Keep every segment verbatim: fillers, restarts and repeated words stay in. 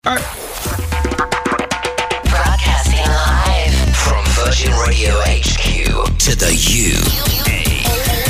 All right. Broadcasting live from Virgin Radio H Q to the U A E.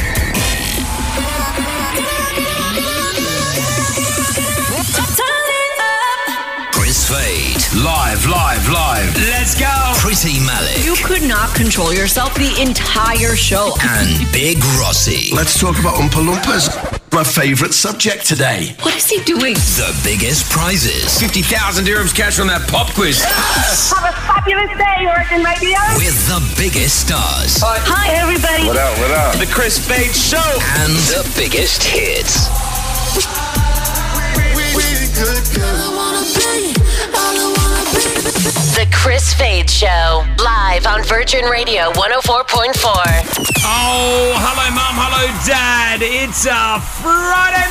Chris Fade. Live, live, live. Let's go. Pretty Malik. You could not control yourself the entire show. And Big Rossi. Let's talk about Oompa Loompas. My favourite subject today. What is he doing? The biggest prizes. fifty thousand dirhams cash on that pop quiz. Have a fabulous day, Virgin Radio. With the biggest stars. Hi. Hi, everybody. What up, what up? The Chris Fade Show. And the biggest hits. The Chris Fade Show, live on Virgin Radio one oh four point four. Oh, hello, Mum. Hello, Dad. It's a Friday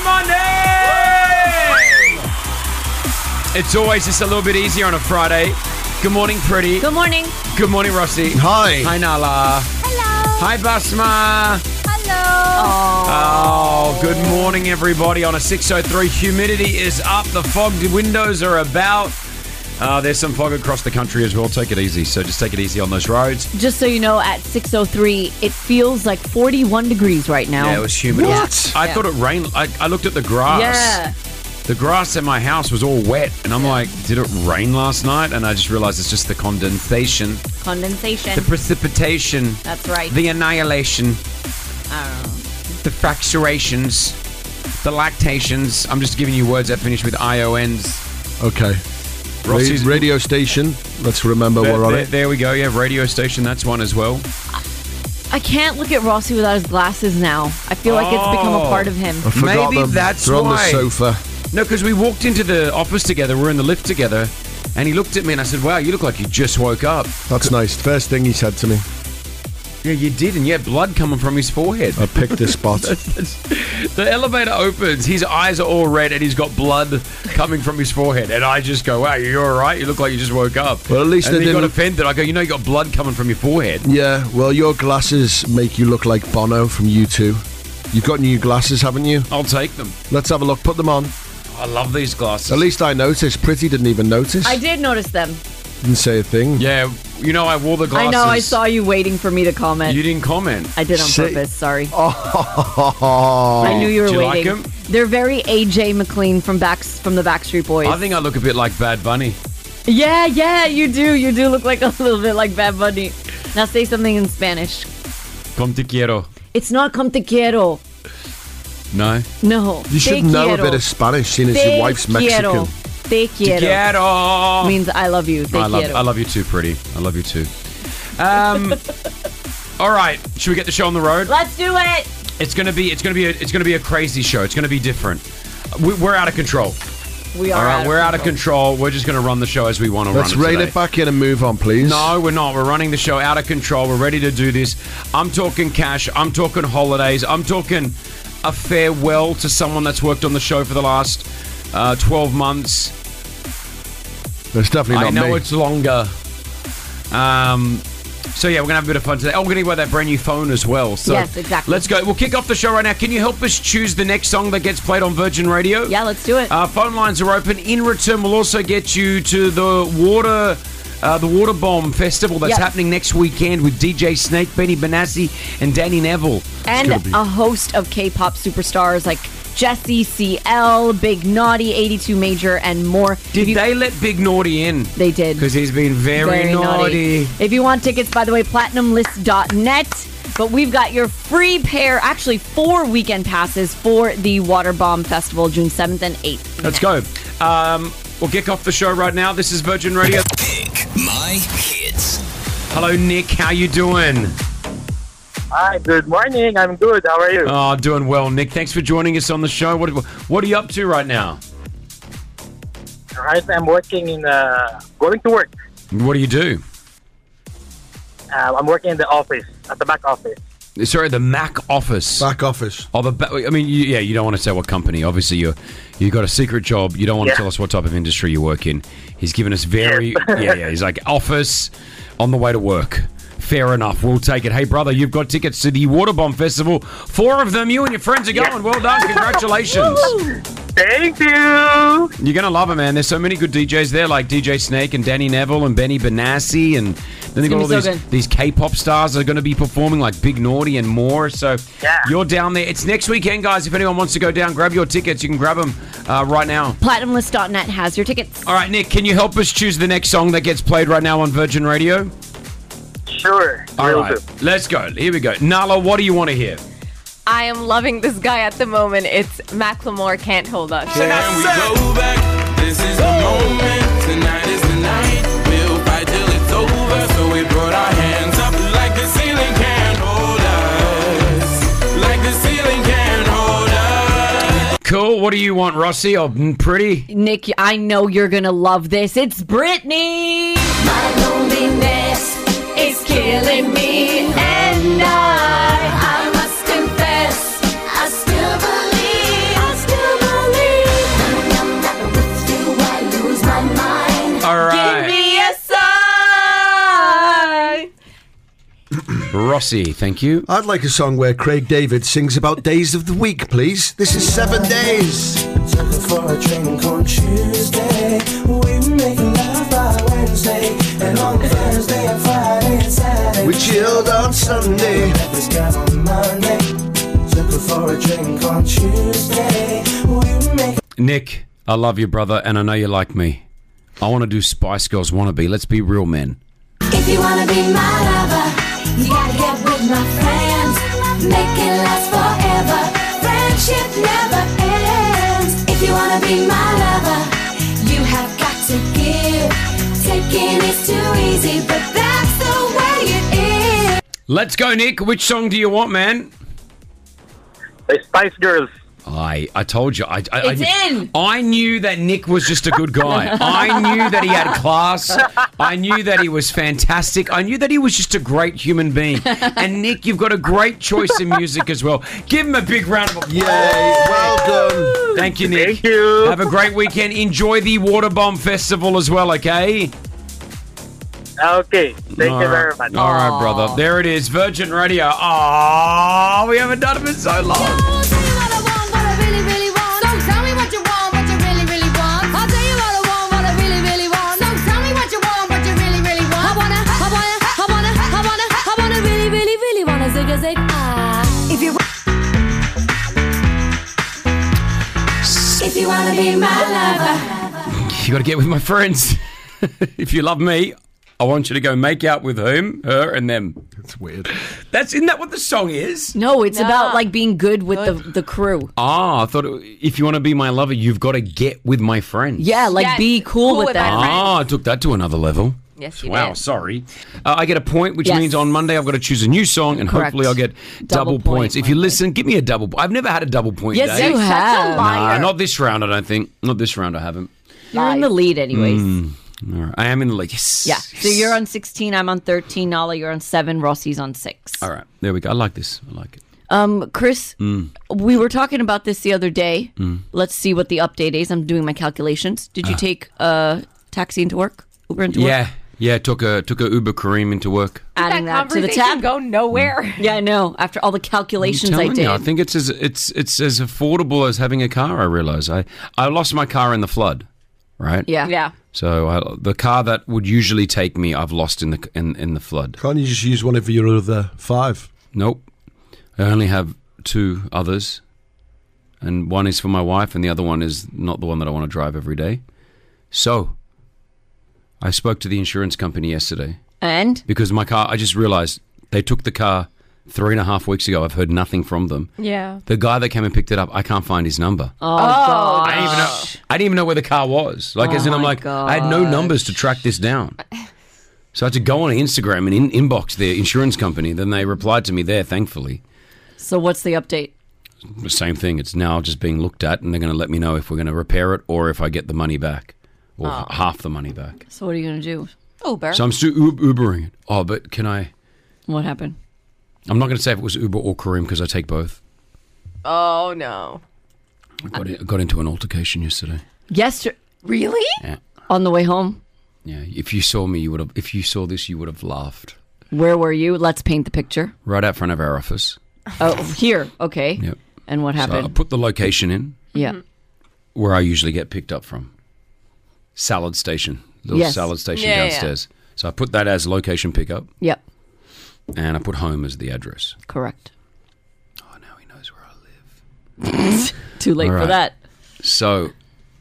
Monday. It's always just a little bit easier on a Friday. Good morning, Pretty. Good morning. Good morning, Rossi. Hi. Hi, Nala. Hello. Hi, Basma. Hello. Oh, good morning, everybody. On a six oh three, humidity is up. The fogged windows are about. Uh, there's some fog across the country as well. Take it easy. So just take it easy on those roads. Just so you know, at six oh three, it feels like forty-one degrees right now. Yeah, it was humid. What? I Yeah. thought it rained. I, I looked at the grass. Yeah. The grass in my house was all wet. And I'm like, did it rain last night? And I just realized it's just the condensation, Condensation. the precipitation, That's right. the annihilation, I don't know. the fracturations, the lactations. I'm just giving you words that finish with I O Ns. Okay. Ra- Rossi's- radio station. Let's remember There, we're on there, it. there we go. Yeah, radio station. That's one as well. I can't look at Rossi without his glasses now. I feel like it's become a Oh. part of him. I forgot Maybe them. that's They're on why. the sofa. No, because we walked into the office together. We're in the lift together. And he looked at me and I said, wow, you look like you just woke up. That's nice. First thing he said to me. Yeah, you did. And you had blood coming from his forehead. I picked this spot. The elevator opens. His eyes are all red and he's got blood coming from his forehead. And I just go, wow, you all right? You look like you just woke up. Well, at least and they then he got didn't- offended. I go, you know you got blood coming from your forehead. Yeah, well, your glasses make you look like Bono from U two. You've got new glasses, haven't you? I'll take them. Let's have a look. Put them on. I love these glasses. At least I noticed. Pretty didn't even notice. I did notice them. Didn't say a thing. Yeah, you know, I wore the glasses. I know, I saw you waiting for me to comment. You didn't comment. I did on Say- purpose, sorry. Oh. I knew you were Do you like waiting. 'em? They're very A J McLean from back from the Backstreet Boys. I think I look a bit like Bad Bunny. Yeah, yeah, you do. You do look like a little bit like Bad Bunny. Now say something in Spanish. Como te quiero. It's not como te quiero. No? No. You should te know quiero. a bit of Spanish, seeing as Te your wife's Mexican. quiero. Te quiero. Quiero. Means I love you. Te I love, quiero. I love you too, Pretty. I love you too. Um, all right, should we get the show on the road? Let's do it. It's gonna be, it's gonna be, a, it's gonna be a crazy show. It's gonna be different. We, we're out of control. We All are. right, out we're of out of control. We're just gonna run the show as we want to Let's run it rein today. it back in and move on, please. No, we're not. We're running the show out of control. We're ready to do this. I'm talking cash. I'm talking holidays. I'm talking a farewell to someone that's worked on the show for the last uh, twelve months. That's definitely I not know me. it's longer. Um, so yeah, we're gonna have a bit of fun today. Oh, we're gonna give away that brand new phone as well. So Yes, exactly. Let's go. We'll kick off the show right now. Can you help us choose the next song that gets played on Virgin Radio? Yeah, let's do it. Uh, phone lines are open. In return, we'll also get you to the water, uh, the Water Bomb Festival that's Yep. happening next weekend with D J Snake, Benny Benassi, and Danny Neville. and gonna be- a host of K-pop superstars like Jessie, C L, Big Naughty, eighty-two Major, and more. Did If you- they let Big Naughty in? They did. Because he's been very, naughty. If you want tickets, by the way, platinum list dot net. But we've got your free pair, actually four weekend passes for the Water Bomb Festival, June seventh and eighth. Let's go. Um, we'll kick off the show right now. This is Virgin Radio. Pick my hits. Hello, Nick. How you doing? Hi, good morning. I'm good. How are you? Oh, doing well, Nick. Thanks for joining us on the show. What What are you up to right now? Right, I'm working in, uh, going to work. What do you do? Uh, I'm working in the office, at the back office. Sorry, the Mac office. Back office. Oh, the ba- I mean, you, yeah, you don't want to say what company. Obviously, you you got a secret job. You don't want to Yeah. tell us what type of industry you work in. He's given us very, Yes. yeah, yeah. He's like office on the way to work. Fair enough. We'll take it. Hey, brother, you've got tickets to the Waterbomb Festival. Four of them. You and your friends are going. Well done. Congratulations. Thank you. You're going to love it, man. There's so many good D Js there, like D J Snake and Danny Neville and Benny Benassi. And then they've got all gonna be these, so good. these K-pop stars that are going to be performing, like Big Naughty and more. So Yeah. you're down there. It's next weekend, guys. If anyone wants to go down, grab your tickets. You can grab them uh, right now. Platinum List dot net has your tickets. All right, Nick, can you help us choose the next song that gets played right now on Virgin Radio? Sure. All will right, do. let's go. Here we go. Nala, what do you want to hear? I am loving this guy at the moment. It's Macklemore, Can't Hold Us. Can we go back? This is the moment. Tonight is the night. We'll fight till it's over. So we brought our hands up like the ceiling can't hold us. Like the ceiling can't hold us. Cool. What do you want, Rossi? Oh, mm, pretty? Nick, I know you're going to love this. It's Britney. My loneliness is killing me. And I, I must confess, I still believe, I still believe. When I'm not with you, I lose my mind. All right. Give me a sign. Rossi, thank you. I'd like a song where Craig David sings about days of the week, please. This is Seven Days. Took her for a drink on Tuesday. We were making love by Wednesday. And on Thursday and Friday and Saturday We chilled on Sunday. Met this guy on Monday. Took her for a drink on Tuesday. We were making Nick, I love you, brother, and I know you like me. I want to do Spice Girls Wannabe. Let's be real men. If you wanna be my lover, you gotta get with my friends. Make it last forever. Friendship never ends. If you wanna be my lover, you have got to give. Taking is too easy, but that's the way it is. Let's go, Nick. Which song do you want, man? The Spice Girls. I I told you. I, I, It's I, in. I knew that Nick was just a good guy. I knew that he had class. I knew that he was fantastic. I knew that he was just a great human being. And Nick, you've got a great choice in music as well. Give him a big round of applause. Yay, well done. Thank you, Nick. Thank you. Have a great weekend. Enjoy the Waterbomb Festival as well, okay? Okay. Thank All you right. very much. All right, brother. There it is. Virgin Radio. Oh, we haven't done it in so long. If you wanna be my lover, You got to get with my friends. If you love me, I want you to go make out with whom, her, and them. That's weird. That's isn't that what the song is? No, it's No. about like being good with the, the crew. Ah, I thought it, if you want to be my lover, you've got to get with my friends. Yeah, like Yes, be cool, cool with with them. my friends. Ah, I took that to another level. Yes, you Wow, did. sorry. Uh, I get a point, which Yes. means on Monday I've got to choose a new song, and Correct. hopefully I'll get double, Double point points. If you Monday. listen, give me a double. I've never had a double point Yes, day. you Such a have. liar. Nah, not this round, I don't think. Not this round, I haven't. You're in the lead anyways. All right. I am in the league. Yes. Yeah. So you're on sixteen, I'm on thirteen, Nala, you're on seven, Rossi's on six. All right. There we go. I like this. I like it. Um, Chris, Mm. we were talking about this the other day. Let's see what the update is. I'm doing my calculations. Did you take a taxi into work? Uber into work? Yeah. Yeah, took a took a Uber Kareem into work. Adding that, that to the conversation tab. go nowhere. Yeah, I know. After all the I'm calculations I telling did. you, I think it's as it's it's as affordable as having a car. I realize I I lost my car in the flood, right? yeah. Yeah. So I, the car that would usually take me, I've lost in the in in the flood. Can't you just use one of your other five? Nope. I only have two others, and one is for my wife, and the other one is not the one that I want to drive every day. So I spoke to the insurance company yesterday. And? Because my car, I just realized they took the car three and a half weeks ago. I've heard nothing from them. Yeah. The guy that came and picked it up, I can't find his number. Oh, God. I didn't even know. I didn't even know where the car was. Like, as in, I'm my like, I had no gosh. numbers to track this down. So I had to go on Instagram and in, inbox their insurance company. Then they replied to me there, thankfully. So what's the update? The same thing. It's now just being looked at, and they're going to let me know if we're going to repair it or if I get the money back, or Oh. half the money back. So what are you going to do? Uber. So I'm still Ub- Ubering it. Oh, but can I? What happened? I'm not going to say if it was Uber or Kareem because I take both. Oh, no. I got, in, I got into an altercation yesterday. Yesterday. Really? Yeah, On the way home? yeah. If you saw me, you would have. If you saw this, you would have laughed. Where were you? Let's paint the picture. Right out front of our office. Oh, here. Okay. Yep. And what So I happened? put the location in. Yeah. Where I usually get picked up from. Salad station. Little Yes. salad station Yeah, yeah. downstairs. So I put that as location pickup. Yep. And I put home as the address. Correct. Oh, now he knows where I live. Too late All for right. that. So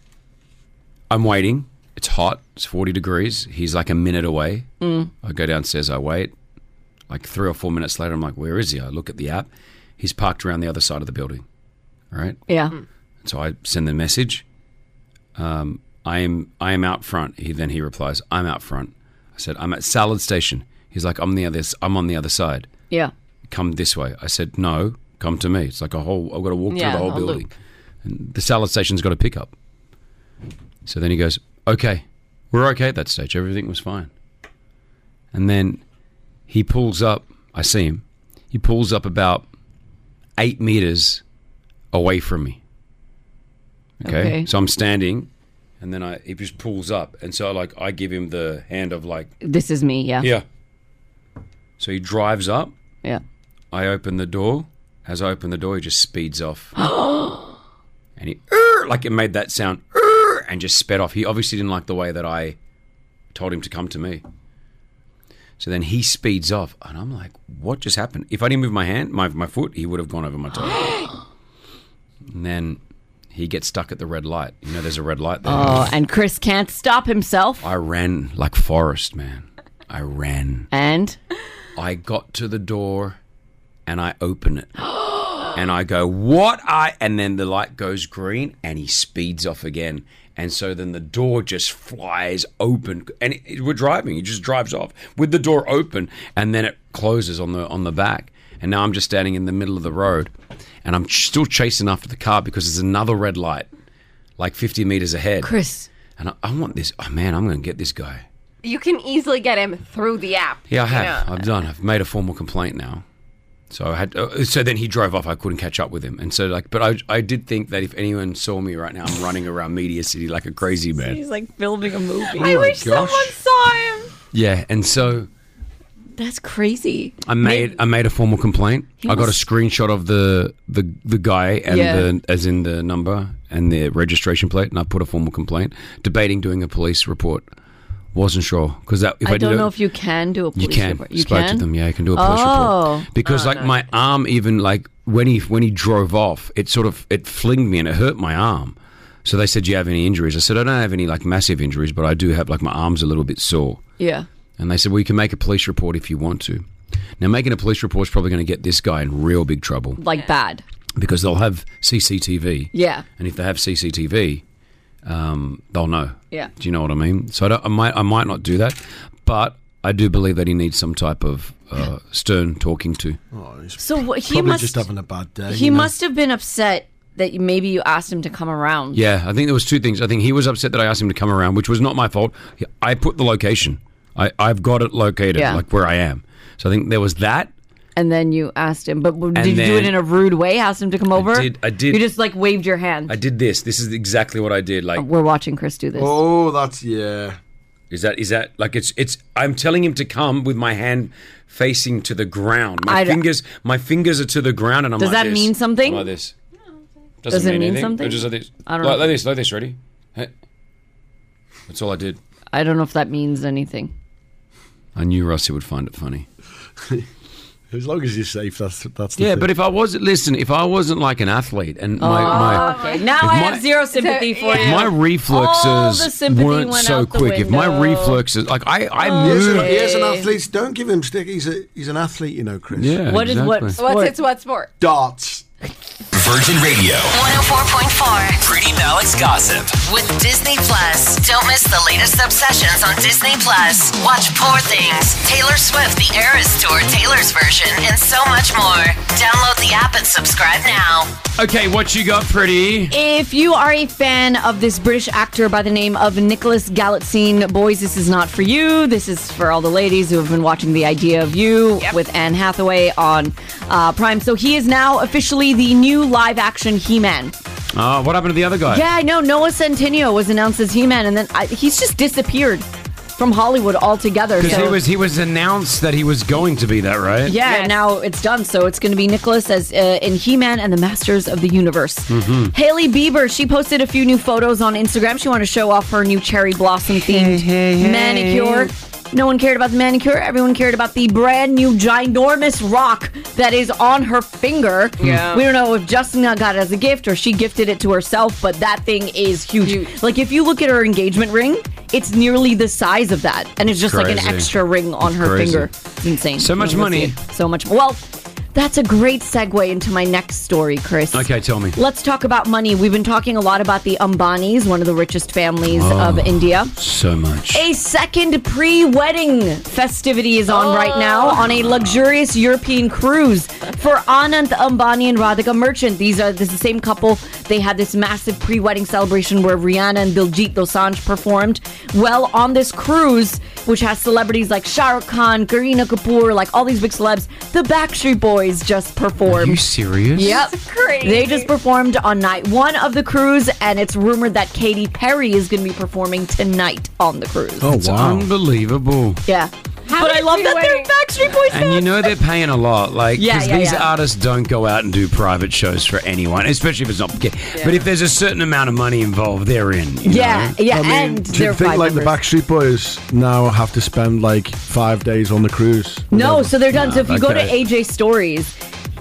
I'm waiting. It's hot. It's forty degrees. He's like a minute away. Mm. I go downstairs. I wait. Like three or four minutes later, I'm like, where is he? I look at the app. He's parked around the other side of the building. All right. Yeah. So I send the message. Um, I am I am out front. He then he replies, I'm out front. I said, I'm at Salad Station. He's like, I'm the other. I'm on the other side. Yeah. Come this way. I said, no, come to me. It's like a whole. I've got to walk Yeah, through the whole a building. loop. And the Salad Station's got to pick up. So then he goes, okay, we're okay at that stage. Everything was fine. And then he pulls up. I see him. He pulls up about eight meters away from me. Okay. Okay. So I'm standing, and then I he just pulls up, and so like I give him the hand of like, This is me. Yeah. yeah. So he drives up. Yeah. I open the door. As I open the door, he just speeds off. And he, "Err," like it made that sound, "Err," and just sped off. He obviously didn't like the way that I told him to come to me. So then he speeds off, and I'm like, what just happened? If I didn't move my hand, my, my foot, he would have gone over my toe. And then he gets stuck at the red light. You know, there's a red light there. Oh, and Chris can't stop himself. I ran like Forrest, man. I ran. And? I got to the door, and I open it. And I go, what? I And then the light goes green, and he speeds off again. And so then the door just flies open. And it, it- we're driving. He just drives off with the door open, and then it closes on the on the back. And now I'm just standing in the middle of the road, and I'm ch- still chasing after the car because there's another red light like fifty meters ahead. Chris. And I, I want this. Oh, man, I'm going to get this guy. You can easily get him through the app. Yeah, I you have. know. I've done. I've made a formal complaint now. So I had. Uh, so then he drove off. I couldn't catch up with him, and so like. But I, I did think that if anyone saw me right now, I'm running around Media City like a crazy man. He's like filming a movie. I wish someone saw him. Yeah, and so That's crazy. I made I made a formal complaint. He I got a must- screenshot of the the the guy and Yeah. the as in the number and the registration plate, and I put a formal complaint, debating doing a police report. Wasn't sure because that if I, I don't did know it, if you can do a police You can. report. You Spoke can? to them. Yeah, I can do a police Oh. report. Because Oh, like no. my arm, even like when he when he drove off, it sort of it flinged me and it hurt my arm. So they said, "Do you have any injuries?" I said, "I don't have any like massive injuries, but I do have like my arm's a little bit sore." Yeah. And they said, "Well, you can make a police report if you want to." Now, making a police report is probably going to get this guy in real big trouble Like bad. because they'll have C C T V. Yeah. And if they have C C T V, um, they'll know. Yeah. Do you know what I mean? So I, don't, I might I might not do that, but I do believe that he needs some type of uh, stern talking to. So what, he Probably must just having a bad day. He you know? must have been upset that you- maybe you asked him to come around. Yeah, I think there was two things. I think he was upset that I asked him to come around, which was not my fault. I put the location. I, I've got it located, Yeah. like where I am. So I think there was that. And then you asked him, but w- did And you do it then- in a rude way? Asked him to come over? did- I did. You just like waved your hand. I did this. This is exactly what I did. Like, We're watching Chris do this. Oh, that's yeah. is that is that like it's it's? I'm telling him to come with my hand facing to the ground. My I don't- fingers, my fingers are to the ground, and I'm Does like that this. mean something? I'm like this. Does it mean anything. something? I'm just like this. I don't like, know. like this. Like this. Ready? Hey. That's all I did. I don't know if that means anything. I knew Rusty would find it funny. As long as you're safe, that's that's the Yeah, thing. but if I was listen, if I wasn't like an athlete and my, my Okay, now if I my- have zero sympathy for if you. my All the reflexes sympathy weren't went so out the quick, if my window. reflexes like I I He is, an, moved. he is an athlete. Don't give him stick. He's a he's an athlete, you know, Chris. Yeah, What is what? exactly. What's sport? it's what sport? Darts. Virgin Radio. one oh four point four Pretty Malik's Gossip. with Disney Plus. Don't miss the latest obsessions on Disney Plus. Watch Poor Things, Taylor Swift, the Eras Tour, Taylor's version, and so much more. Download the app and subscribe now. Okay, what you got, pretty? If you are a fan of this British actor by the name of Nicholas Galitzine, boys, this is not for you. This is for all the ladies who have been watching The Idea of You Yep. with Anne Hathaway on uh, Prime. So he is now officially the new live-action He-Man. Oh, what happened to the other guy? Yeah, I know. Noah Centineo was announced as He-Man, and then I, he's just disappeared. from Hollywood altogether. Because So. he was he was announced that he was going to be that, right? Yeah, and now it's done. So it's going to be Nicholas as uh, in He-Man and the Masters of the Universe. Mhm. Haley Bieber, she posted a few new photos on Instagram. She wanted to show off her new cherry blossom themed hey, hey. manicure. No one cared about the manicure. Everyone cared about the brand new ginormous rock that is on her finger. Yeah. We don't know if Justin got it as a gift or she gifted it to herself, but that thing is huge. Huge. Like if you look at her engagement ring, it's nearly the size of that. And it's just like an Crazy. extra ring on her Crazy. finger. It's insane. So much You wanna money. see it. So much. Well, that's a great segue into my next story, Chris. Okay, tell me. Let's talk about money. We've been talking a lot about the Ambanis, one of the richest families Oh. of India. So much. A second pre-wedding festivity is on right now on a luxurious European cruise for Anand Ambani and Radhika Merchant. These are this is the same couple. They had this massive pre-wedding celebration where Rihanna and Diljit Dosanjh performed. Well, on this cruise, which has celebrities like Shah Rukh Khan, Kareena Kapoor, like all these big celebs, the Backstreet Boys just Are performed. you serious? Yep. Crazy. They just performed on night one of the cruise, and it's rumored that Katy Perry is going to be performing tonight on the cruise. Oh, It's wow. unbelievable. Yeah. How but I many love that they're pre-wedding- Backstreet Boys And you know they're paying a lot, like, Yeah, because yeah, these yeah. artists don't go out and do private shows for anyone, especially if it's not. But if there's a certain amount of money involved, they're in. you Yeah, know? yeah, I mean, and do they're you think five like members. the Backstreet Boys now have to spend like five days on the cruise? No, so they're done. So if you go to okay. A J Stories,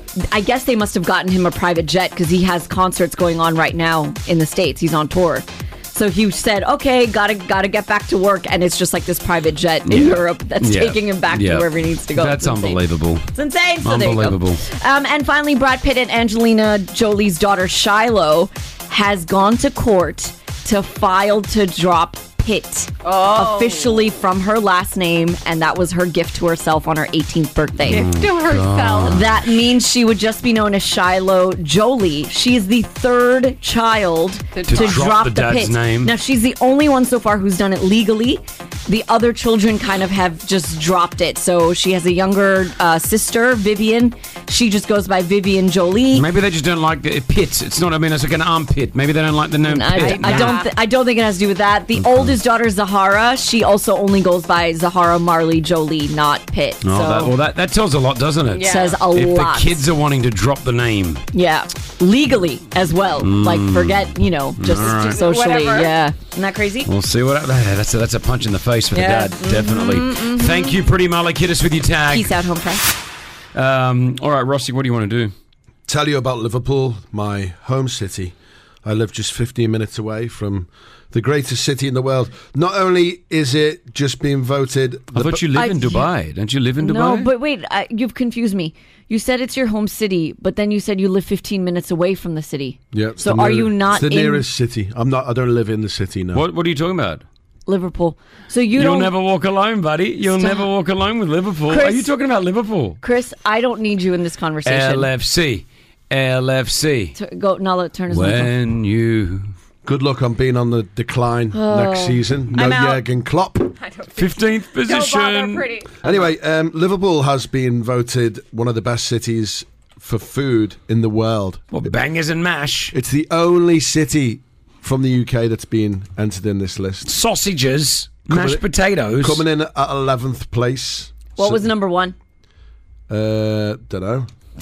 I guess they must have gotten him a private jet because he has concerts going on right now in the States. He's on tour. So he said, okay, gotta gotta get back to work, and it's just like this private jet in Yeah. Europe that's Yeah. taking him back Yeah. to wherever he needs to go. That's It's insane. unbelievable. It's insane. So there you go. Unbelievable. Um, and finally, Brad Pitt and Angelina Jolie's daughter Shiloh has gone to court to file to drop Pitt Oh. officially from her last name, and that was her gift to herself on her eighteenth birthday. Gift to herself. That means she would just be known as Shiloh Jolie. She is the third child to, To drop drop the the, dad's Pitt. name. Now, she's the only one so far who's done it legally. The other children kind of have just dropped it. So she has a younger uh, sister, Vivian. She just goes by Vivian Jolie. Maybe they just don't like the pit. It's not. I mean, it's like an armpit. Maybe they don't like the name I, Pit. I don't. Th- I don't think it has to do with that. The oldest daughter, Zahara, she also only goes by Zahara Marley Jolie, not Pitt. Oh, so that, well, that, that tells a lot, doesn't it? Yeah. says a If lot. the kids are wanting to drop the name, Yeah, legally as well. Like forget, you know, just, All right. just socially. Whatever. Yeah, isn't that crazy? we'll see what. That's a, that's a punch in the face for Yeah. the dad, definitely. Thank you, Pretty Malik. Hit us with your tag. Peace out, home track. Um, all right, Rossi, what do you want to do? Tell you about Liverpool, my home city. I live just fifteen minutes away from the greatest city in the world. Not only is it just being voted... I thought you live I- in Dubai. Don't you live in Dubai? No, but wait, uh, you've confused me. You said it's your home city, but then you said you live fifteen minutes away from the city. Yeah, it's So the are near- you not it's the in nearest city. I'm not. I don't live in the city now. What What are you talking about? Liverpool? So you You'll don't. never walk alone, buddy. You'll Stop. never walk alone with Liverpool. Chris- Are you talking about Liverpool? Chris, I don't need you in this conversation. L F C. L F C. T- go, Nala, turn his mic off. When you... Good luck on being on the decline next season. No I'm out. Jurgen Klopp. I don't fifteenth Don't bother, position. pretty. Anyway, um, Liverpool has been voted one of the best cities for food in the world. Well, bangers and mash. It's the only city from the U K that's been entered in this list. Sausages. Coming Mashed in- potatoes. Coming in at eleventh place. What So- was number one? Uh, don't know.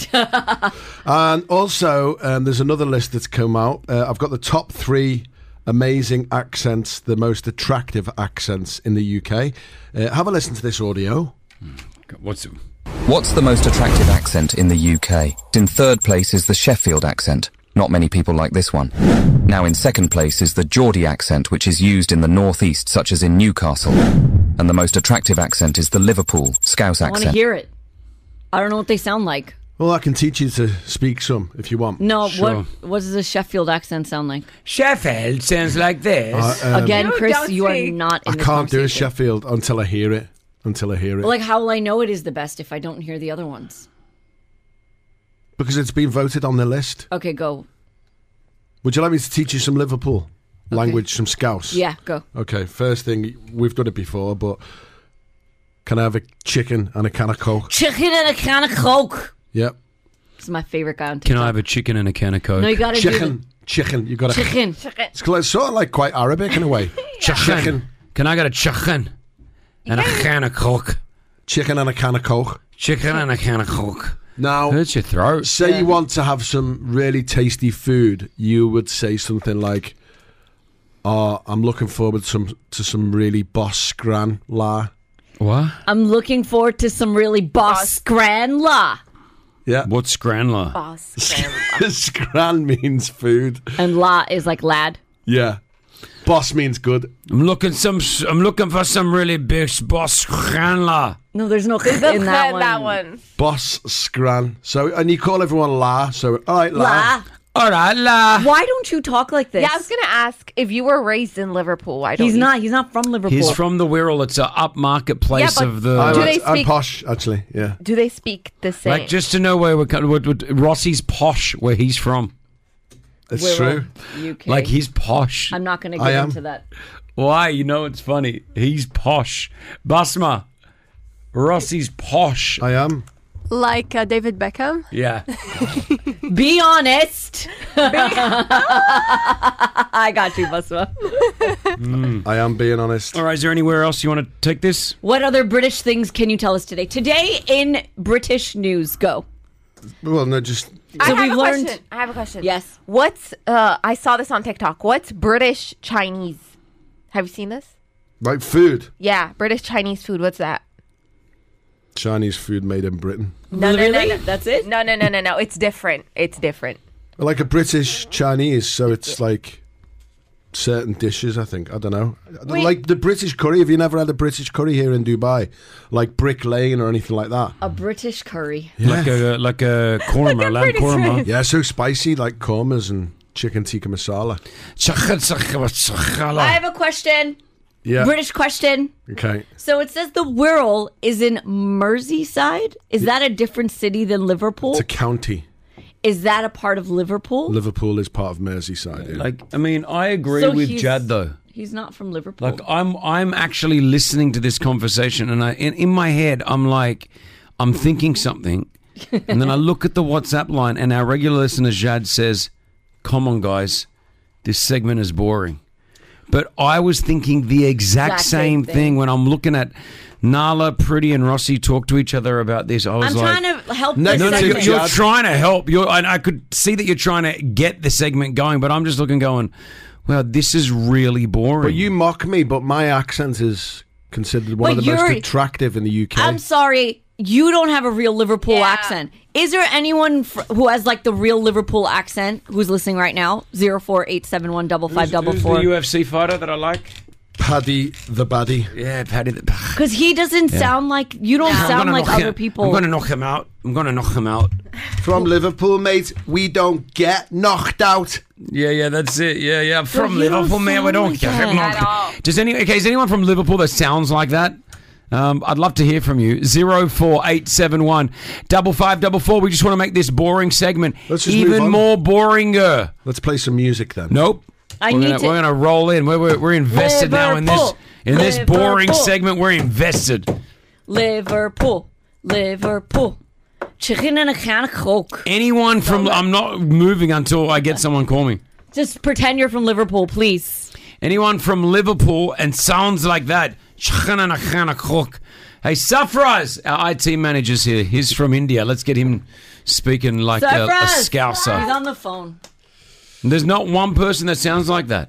And also, um, there's another list that's come out. Uh, I've got the top three amazing accents, the most attractive accents in the U K. Uh, have a listen to this audio. What's What's the most attractive accent in the U K? In third place is the Sheffield accent. Not many people like this one. Now in second place is the Geordie accent, which is used in the northeast, such as in Newcastle. And the most attractive accent is the Liverpool Scouse I want to accent. hear it. I don't know what they sound like. Well, I can teach you to speak some if you want. No, Sure. what what does a Sheffield accent sound like? Sheffield sounds like this. Uh, um, Again, No, Chris, don't you are speak. not in I this can't do a conversation. Sheffield until I hear it. Until I hear it. Like, how will I know it is the best if I don't hear the other ones? Because it's been voted on the list. Okay, go. Would you like me to teach you some Liverpool language, some Scouse? Yeah, go. Okay, first thing, we've done it before, but can I have a chicken and a can of Coke? Chicken and a can of Coke. Yep. This is my favorite guy on Can TikTok. I have a chicken and a can of Coke? No, you gotta do Chicken. Chicken. You got to. Chicken. It's cl- sort of like quite Arabic in a way. Chicken. Can I get a chicken And a can of Coke. Chicken and a can of Coke. Chicken and a can of Coke. Now, hurts your throat. Say Yeah. you want to have some really tasty food, you would say something like, "Oh, I'm looking forward to some to some really boss scran la." What? I'm looking forward to some really boss scran la. Yeah. What's scranla? Boss Scran means food. And la is like lad. Yeah. Boss means good. I'm looking some. I'm looking for some really big boss scranla. No, there's no There's in no that in one. that one. Boss scran. So, and you call everyone la. So, all right, la. La. All right, la. Why don't you talk like this? Yeah, I was gonna ask if you were raised in Liverpool. Why don't He's you? not. He's not from Liverpool. He's from the Wirral. It's a upmarket place Yeah, but of the. I'm, Do they I'm speak- posh, actually. Yeah. Do they speak the same? Like just to know where we're coming. What, what, Rossi's posh, where he's from. It's Wirral, true. U K. Like he's posh. I'm not going to I get am. into that. Why? You know it's funny. He's posh. Basma. Rossi's posh. I am. Like uh, David Beckham? Yeah. Be honest. I got you, Basma. I am being honest. All right. Is there anywhere else you want to take this? What other British things can you tell us today? Today in British news, go. Well, no, just. I So have we've a learned- question. I have a question. Yes. What's uh? I saw this on TikTok. What's British Chinese? Have you seen this? Like food. Yeah, British Chinese food. What's that? Chinese food made in Britain. No, no, no, Really? no. That's it? No, no, no, no, no. It's different. It's different. Like a British Chinese, so it's like certain dishes, I think. I don't know. Wait. Like the British curry. Have you never had a British curry here in Dubai? Like Brick Lane or anything like that? A British curry. Like a like a korma, lamb British korma. rice. Yeah, so spicy, like kormas and chicken tikka masala. I have a question. Yeah. British question. Okay. So it says the Wirral is in Merseyside. Is that a different city than Liverpool? It's a county. Is that a part of Liverpool? Liverpool is part of Merseyside. Yeah. Like I mean, I agree So with he's- Jad though. He's not from Liverpool. Like I'm I'm actually listening to this conversation, and I in, in my head I'm like I'm thinking something, and then I look at the WhatsApp line, and our regular listener Jad says, "Come on, guys, this segment is boring." But I was thinking the exact, Exact same same thing. thing. when I'm looking at Nala, Pretty, and Rossi talk to each other about this. I was I'm like, trying to help Next this no, no, you're, segment. you're Jad. trying to help. You're, and I could see that you're trying to get the segment going, but I'm just looking, going, "Wow, this is really boring." But you mock me, but my accent is considered one But of the most you're- attractive in the U K. I'm sorry. You don't have a real Liverpool Yeah. accent. Is there anyone fr- who has like the real Liverpool accent who's listening right now? Zero four eight seven one double five double Who's four. the U F C fighter that I like? Paddy the Baddie. Yeah, Paddy. The, Because he doesn't sound like you don't I'm sound gonna like knock other him- people. I'm going to knock him out. I'm going to knock him out. From Liverpool, mate, we don't get knocked out. Yeah, yeah, that's it. Yeah, yeah. I'm from you don't Liverpool, man. We sound don't like get that. knocked. At all. Does any? Okay, is anyone from Liverpool that sounds like that? Um, I'd love to hear from you. Zero four eight seven one double five double four. We just want to make this boring segment Let's just move even on. more boringer. Let's play some music then. Nope. I we're need gonna, to- We're going to roll in. We're, we're, we're invested now in this Liverpool. in this boring Liverpool. segment. We're invested. Liverpool, Liverpool, chicken and a can of Coke. Anyone from? I'm not moving until I get someone call me. Just pretend you're from Liverpool, please. Anyone from Liverpool and sounds like that? Chicken and a can of Coke. Hey, Safraz, our I T manager's here. He's from India. Let's get him speaking like a, a Surprise! He's Scouser. on the phone. There's not one person that sounds like that.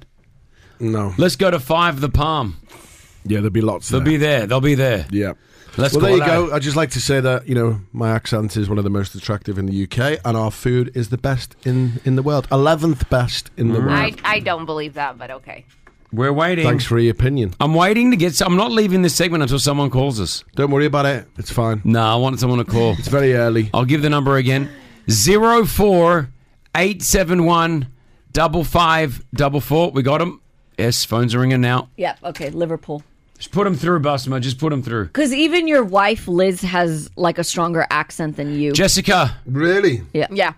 No. Let's go to Five the Palm. Yeah, there'll be lots They'll there. be there. They'll be there. Yeah. Let's well, go there you live. go. I'd just like to say that, you know, my accent is one of the most attractive in the U K, and our food is the best in, in the world. eleventh best in the I, world. I don't believe that, but okay. We're waiting. Thanks for your opinion. I'm waiting to get. Some, I'm not leaving this segment until someone calls us. Don't worry about it. It's fine. No, I want someone to call. It's very early. I'll give the number again: zero four eight seven one double five double four. We got him. Yes, phones are ringing now. Yeah, okay, Liverpool. Just put him through, Busma. Just put him through. Because even your wife, Liz, has like a stronger accent than you. Jessica, Really? Yeah. Yeah.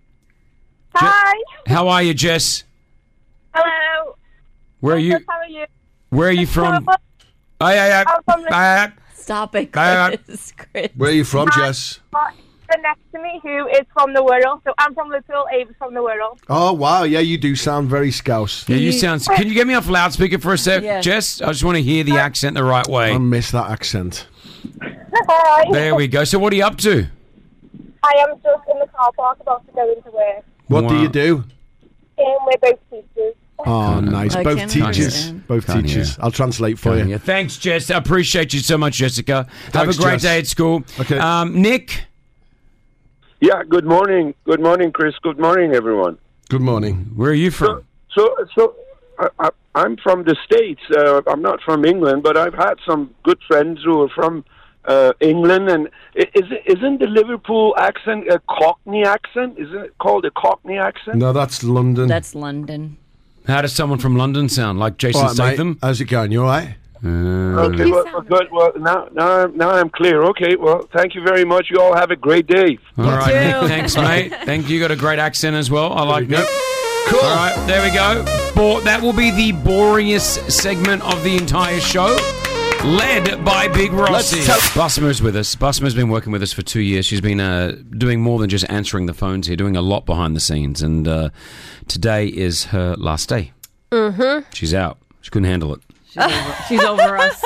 Hi. how are you, Jess? Hello. Where are you? How are you? Where are you from? Aye, aye, aye. I'm from Aye, aye. Stop it, Aye, aye. Chris. Chris. Where are you from, Jess? person next to me who is from the world. So I'm from Liverpool, Ava's from the world. Oh, wow. Yeah, you do sound very Scouse. Yeah, you sound... Can you get me off loudspeaker for a sec, Yeah. Jess? I just want to hear the accent the right way. I miss that accent. Hi. There we go. So what are you up to? I am just in the car park about to go into work. What Wow. do you do? And we're both teachers. Oh, nice. I Both can't teachers. understand. Both Can't teachers. hear. I'll translate for Can't you. hear. Thanks, Jess. I appreciate you so much, Jessica. Have Thanks, a great Jess. day at school. Okay. Um, Nick? Yeah, good morning. Good morning, Chris. Good morning, everyone. Good morning. Where are you from? So, so I, I, I'm from the States. Uh, I'm not from England, but I've had some good friends who are from uh, England. And i- is it, isn't the Liverpool accent a Cockney accent? Isn't it called a Cockney accent? No, that's London. That's London. How does someone from London sound? Like Jason All right, mate. Statham? How's it going? You all right? Okay, well, well, good. Well, now, now, I'm, now I'm clear. Okay, well, thank you very much. You all have a great day. All right, Nick. Thanks, mate. Thank you. You got a great accent as well. I like Nick. Cool. All right, there we go. Bo- that will be the boringest segment of the entire show. Led by Big Rossi. Busma is with us. Busma's been working with us for two years. She's been uh, doing more than just answering the phones here, doing a lot behind the scenes. And uh, today is her last day. Mm-hmm. She's out. She couldn't handle it. She's over, she's over us.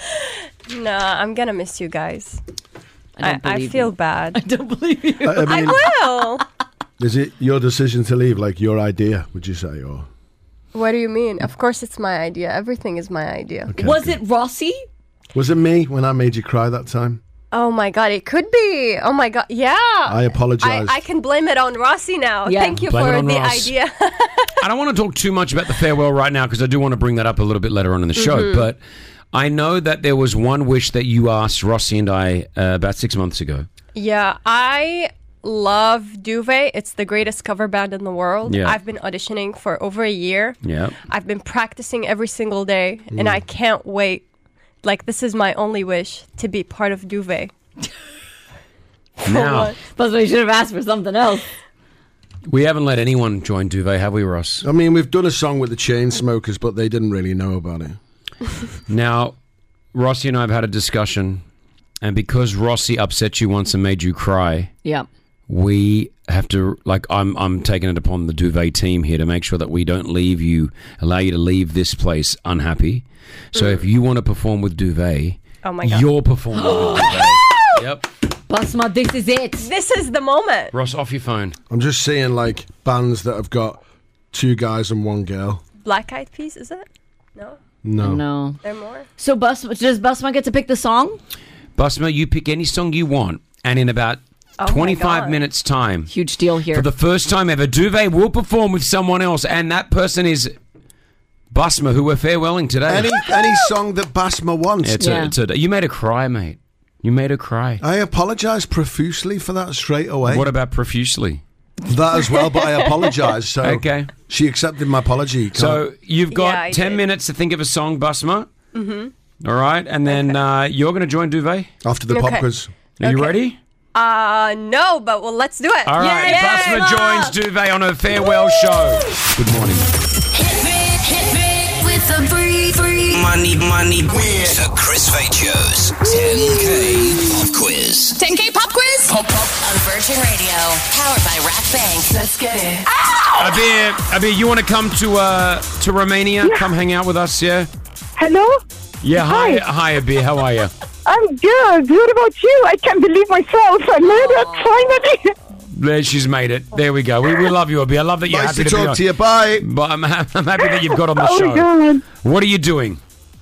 Nah, I'm gonna miss you guys. I I, don't I, believe feel you. bad. I don't believe you. I, I I mean, will. is it your decision to leave, like your idea, would you say? Or What do you mean? Of course it's my idea. Everything is my idea. Okay, Was good. it Rossi? Was it me when I made you cry that time? Oh my god, it could be. Oh my god, yeah. I I, apologise. I can blame it on Rossi now. Yeah. Thank you Blame it for on the Ross. idea. I don't want to talk too much about the farewell right now because I do want to bring that up a little bit later on in the show. Mhm. But I know that there was one wish that you asked Rossi and I uh, about six months ago. Yeah, I love Duvet. It's the greatest cover band in the world. Yeah. I've been auditioning for over a year. Yeah. I've been practicing every single day, and Mm. I can't wait. Like, this is my only wish, to be part of Duvet. Now, That's why you should have asked for something else. we haven't let anyone join Duvet, have we, Ross? I mean, we've done a song with the Chainsmokers, but they didn't really know about it. Now, Rossi and I have had a discussion, and because Rossi upset you once and made you cry, Yeah. we have to, like, I'm I'm taking it upon the Duvet team here to make sure that we don't leave you, allow you to leave this place unhappy. So if you want to perform with Duvet, Oh my God. you're performing with Duvet. Yep. Basma, this is it. This is the moment. Ross, off your phone. I'm just seeing like bands that have got two guys and one girl. Black Eyed Peas, is it? No? No. No. There are more? So Bus, does Busma get to pick the song? Busma, you pick any song you want, and in about Oh my twenty-five God. minutes' time, Huge deal here. for the first time ever, Duvet will perform with someone else, and that person is Busma, who we're farewelling today. Any any song that Basma wants. It's Yeah. a, it's a, you made her cry, mate. You made her cry. I apologise profusely for that straight away. What about profusely? That as well, but I apologise. So Okay. she accepted my apology. You So can't- you've got Yeah, I ten did. minutes to think of a song, Busma. Mm-hmm. All right, and then uh, you're going to join Duvet. after the Okay. pop quiz. Are you Okay. ready? Uh, no, but well, let's do it. All right, Yay! Busma joins Duvet on her farewell show. Good morning. Hit me, hit me with the free, free. Money, money, win. The Chris Fade Show's ten K Pop Quiz. ten K pop quiz? Pop, pop. On Virgin Radio. Powered by Rack Bank. Let's get it. Abir, Abir, you want to come to uh, to Romania? Come hang out with us, yeah? Hello? Yeah, hi, hi, Abir. How are you? I'm good. What about you? I can't believe myself. I made it finally. There, she's made it. There we go. We, we love you, Abir. I love that you're Nice happy to to, be talk on. to you. Bye. But I'm, ha- I'm happy that you've got on the Oh show. my God. What are you doing?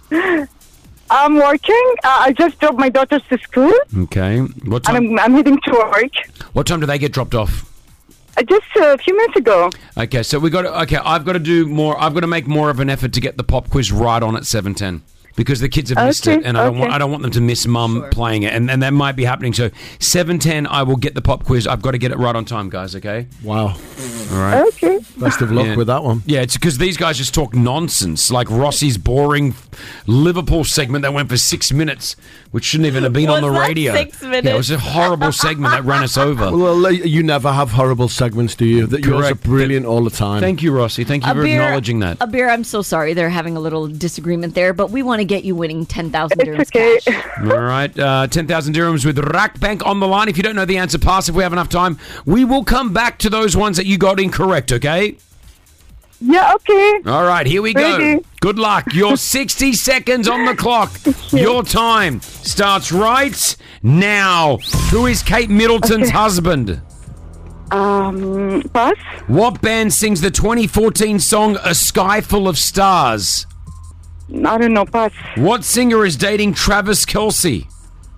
I'm working. Uh, I just dropped my daughters to school, Okay. What and time? I'm, I'm heading to work. What time do they get dropped off? Uh, just a few minutes ago. Okay, so we got to, okay. I've got to do more. I've got to make more of an effort to get the pop quiz right on at seven ten because the kids have missed Okay, it, and I don't want okay. I don't want them to miss Mum playing it, and and that might be happening. So seven ten, I will get the pop quiz. I've got to get it right on time, guys. Okay. Wow. All right. Okay. Best of luck Yeah. with that one. Yeah, it's because these guys just talk nonsense, like Rossi's boring Liverpool segment that went for six minutes, which shouldn't even have been on Was the that radio. six Yeah, it was a horrible segment that ran us over. Well, you never have horrible segments, do you? That yours are Correct. brilliant all the time. Thank you, Rossi. Thank you for Abir- acknowledging that. Abir, I'm so sorry. They're having a little disagreement there, but we want to get you winning ten thousand dirhams okay. cash. All right, uh, ten thousand dirhams with Rack Bank on the line. If you don't know the answer, pass if we have enough time. We will come back to those ones that you got incorrect, okay? Yeah, okay. All right, here we go. Ready. Good luck. Your sixty seconds on the clock. Your time starts right now. Who is Kate Middleton's husband? Um, pass. What band sings the twenty fourteen song A Sky Full of Stars? I don't know, pass. What singer is dating Travis Kelce?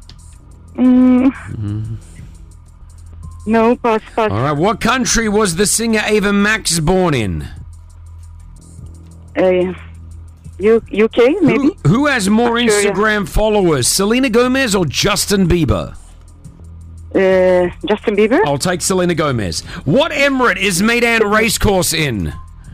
Mm, no, pass, pass. All right, what country was the singer Ava Max born in? Uh, U- UK, maybe? Who, who has more Not sure, yeah. Instagram followers, Selena Gomez or Justin Bieber? Uh, Justin Bieber? I'll take Selena Gomez. What emirate is Meydan Racecourse in?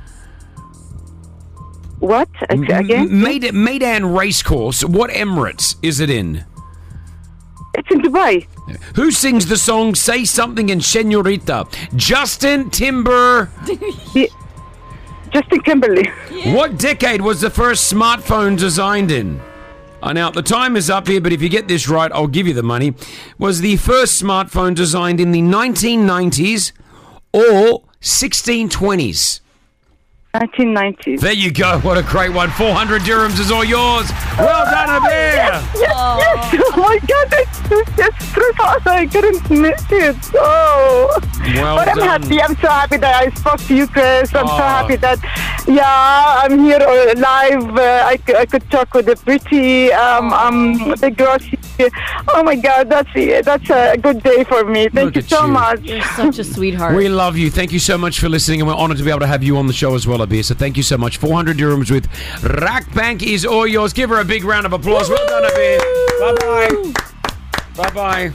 What? Ag- Again? M- Meyd- Meydan Racecourse, what emirate is it in? It's in Dubai. Who sings the song Say Something in Senorita? Justin Timber. Justin Kimberly. What decade was the first smartphone designed in? Uh, now, the time is up here, but if you get this right, I'll give you the money. Was the first smartphone designed in the nineteen nineties or sixteen twenties? nineteen nineties. There you go. What a great one. four hundred dirhams is all yours. Well done, Abir. Yes, yes. Oh my God, that's just, just true. I couldn't miss it. Oh. Well but I'm done. happy. I'm so happy that I spoke to you, Chris. I'm Oh. so happy that, yeah, I'm here uh, live. Uh, I, c- I could talk with the pretty, um, um, the girl. She, oh my God, that's that's a good day for me. Thank Look you at so you. much. You're such a sweetheart. We love you. Thank you so much for listening, and we're honoured to be able to have you on the show as well, Abir. So thank you so much. four hundred dirhams with Rack Bank is all yours. Give her a big round of applause. Well done, Abir. Bye-bye. Bye-bye.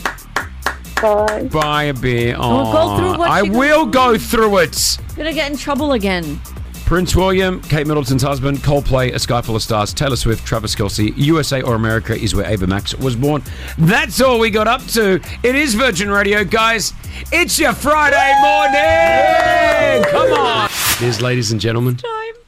Bye. Bye, Abir. We'll go through what I she will go through it. Gonna get in trouble again. Prince William, Kate Middleton's husband, Coldplay, A Sky Full of Stars, Taylor Swift, Travis Kelce, U S A or America is where Ava Max was born. That's all we got up to. It is Virgin Radio, guys. It's your Friday morning. Come on. Here's, ladies and gentlemen,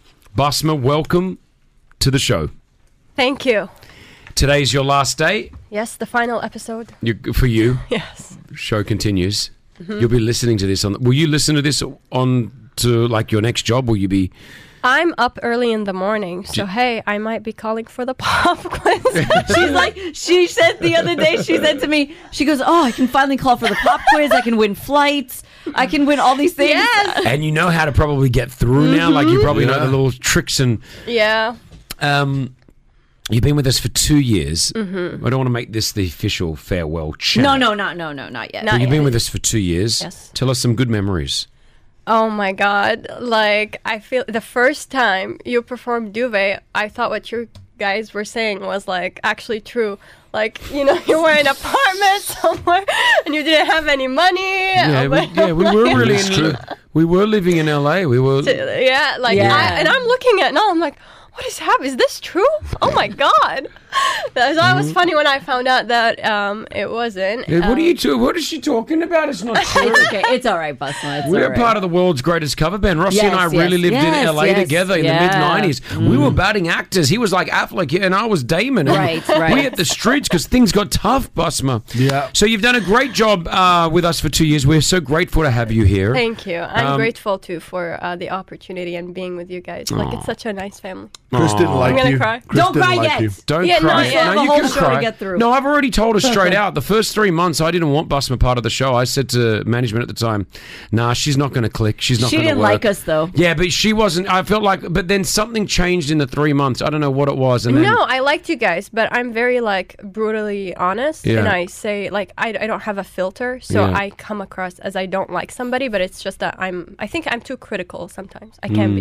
Basma, welcome to the show. Thank you. Today's your last day Yes, the final episode. you, for you. Yes. Show continues. Mhm. You'll be listening to this on. Will you listen to this on to like your next job? Will you be? I'm up early in the morning, so hey, I might be calling for the pop quiz. She's like, she said the other day, she said to me, she goes, oh, I can finally call for the pop quiz. I can win flights. I can win all these things. Yes. And you know how to probably get through now. Like you probably know the little tricks and. Yeah. Um, you've been with us for two years. Mhm. I don't want to make this the official farewell chat. No, no, not, no, no, not yet. But you've been with us for two years. Yes. Tell us some good memories. Oh my God. Like, I feel the first time you performed Duvet, I thought what you guys were saying was like actually true. Like, you know, you were in an apartment somewhere and you didn't have any money. Yeah, we, But- yeah, we were really It's in, true. we were living in L A. We were. Yeah, like, Yeah. I, and I'm looking at it now, I'm like, what is happening? Is this true? Oh my God. That was, that was funny when I found out that um, it wasn't. Yeah, what Um, are you two? What is she talking about? It's not true. It's okay. It's all right, Busma. It's We're all right. part of the world's greatest cover band. Rossi and I Yes, really yes, lived in yes, L A yes, together in yeah. the mid nineties. We were batting actors. He was like Affleck and I was Damon. And Right, right. We hit the streets because things got tough, Busma. Yeah. So you've done a great job uh, with us for two years. We're so grateful to have you here. Thank you. I'm Um, grateful too for uh, the opportunity and being with you guys. Like, it's such a nice family. Chris didn't like I'm gonna you. cry. Chris Don't didn't cry like yet. you. Don't Yeah, no, cry. yeah. have a you whole can show cry. to get through. No, I've already told her straight out. The first three months, I didn't want Busma part of the show. I said to management at the time, "Nah, she's not going to click. She's not She going to didn't work." like us, though. Yeah, but she wasn't. I felt like, but then something changed in the three months. I don't know what it was. And then, No, I liked you guys, but I'm very like brutally honest, Yeah. and I say like I, I don't have a filter, so Yeah. I come across as I don't like somebody, but it's just that I'm I think I'm too critical sometimes. I can be.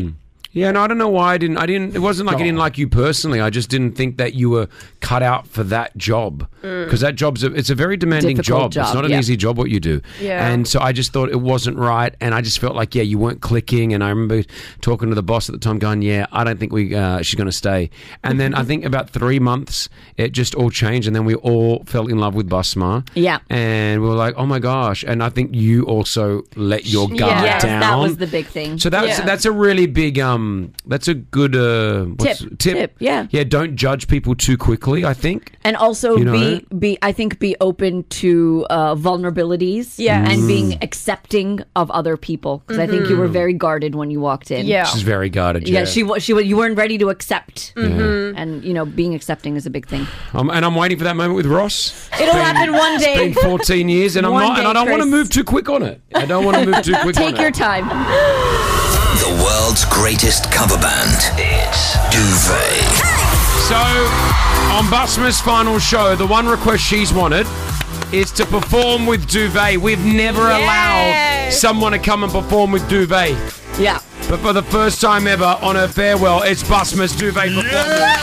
Yeah, no, I don't know why I didn't. I didn't. It wasn't like I didn't like you personally. I just didn't think that you were cut out for that job because Mm. that job's a, it's a very demanding Difficult job. It's job, not an yeah. easy job what you do. Yeah. And so I just thought it wasn't right, and I just felt like yeah, you weren't clicking. And I remember talking to the boss at the time, going, "Yeah, I don't think we uh, she's going to stay." And then I think about three months, it just all changed, and then we all fell in love with Basma. Yeah. And we were like, "Oh my gosh!" And I think you also let your guard Yes, down. that was the big thing. So that's Yeah. that's a really big um that's a good uh what's, Tip. Tip, yeah. yeah don't judge people too quickly, I think. And also You know? be be I think be open to uh, vulnerabilities, Yes. and Mm. being accepting of other people because I think you were very guarded when you walked in. Yeah. She's very guarded. yeah. Yeah, She wa- she wa- you weren't ready to accept, Mhm. and you know being accepting is a big thing. um, and I'm waiting for that moment with Ross. It'll happen one day. It's been fourteen years, and I'm One not, and day, I don't want to Chris. move too quick on it. I don't want to move too quick on Take it. your time. The world's greatest cover band. It's Duvet. So, on Basma's final show, the one request she's wanted is to perform with Duvet. We've never allowed someone to come and perform with Duvet. Yeah. But for the first time ever on her farewell, it's Basma's Duvet performance.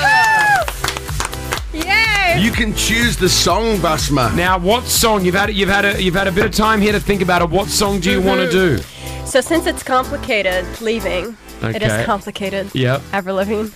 Yay! You can choose the song, Basma. Now, what song? You've had you've had a you've had a bit of time here to think about it. What song do you want to do? So since it's complicated, leaving. It Okay. is complicated. Yep. Avril Lavigne.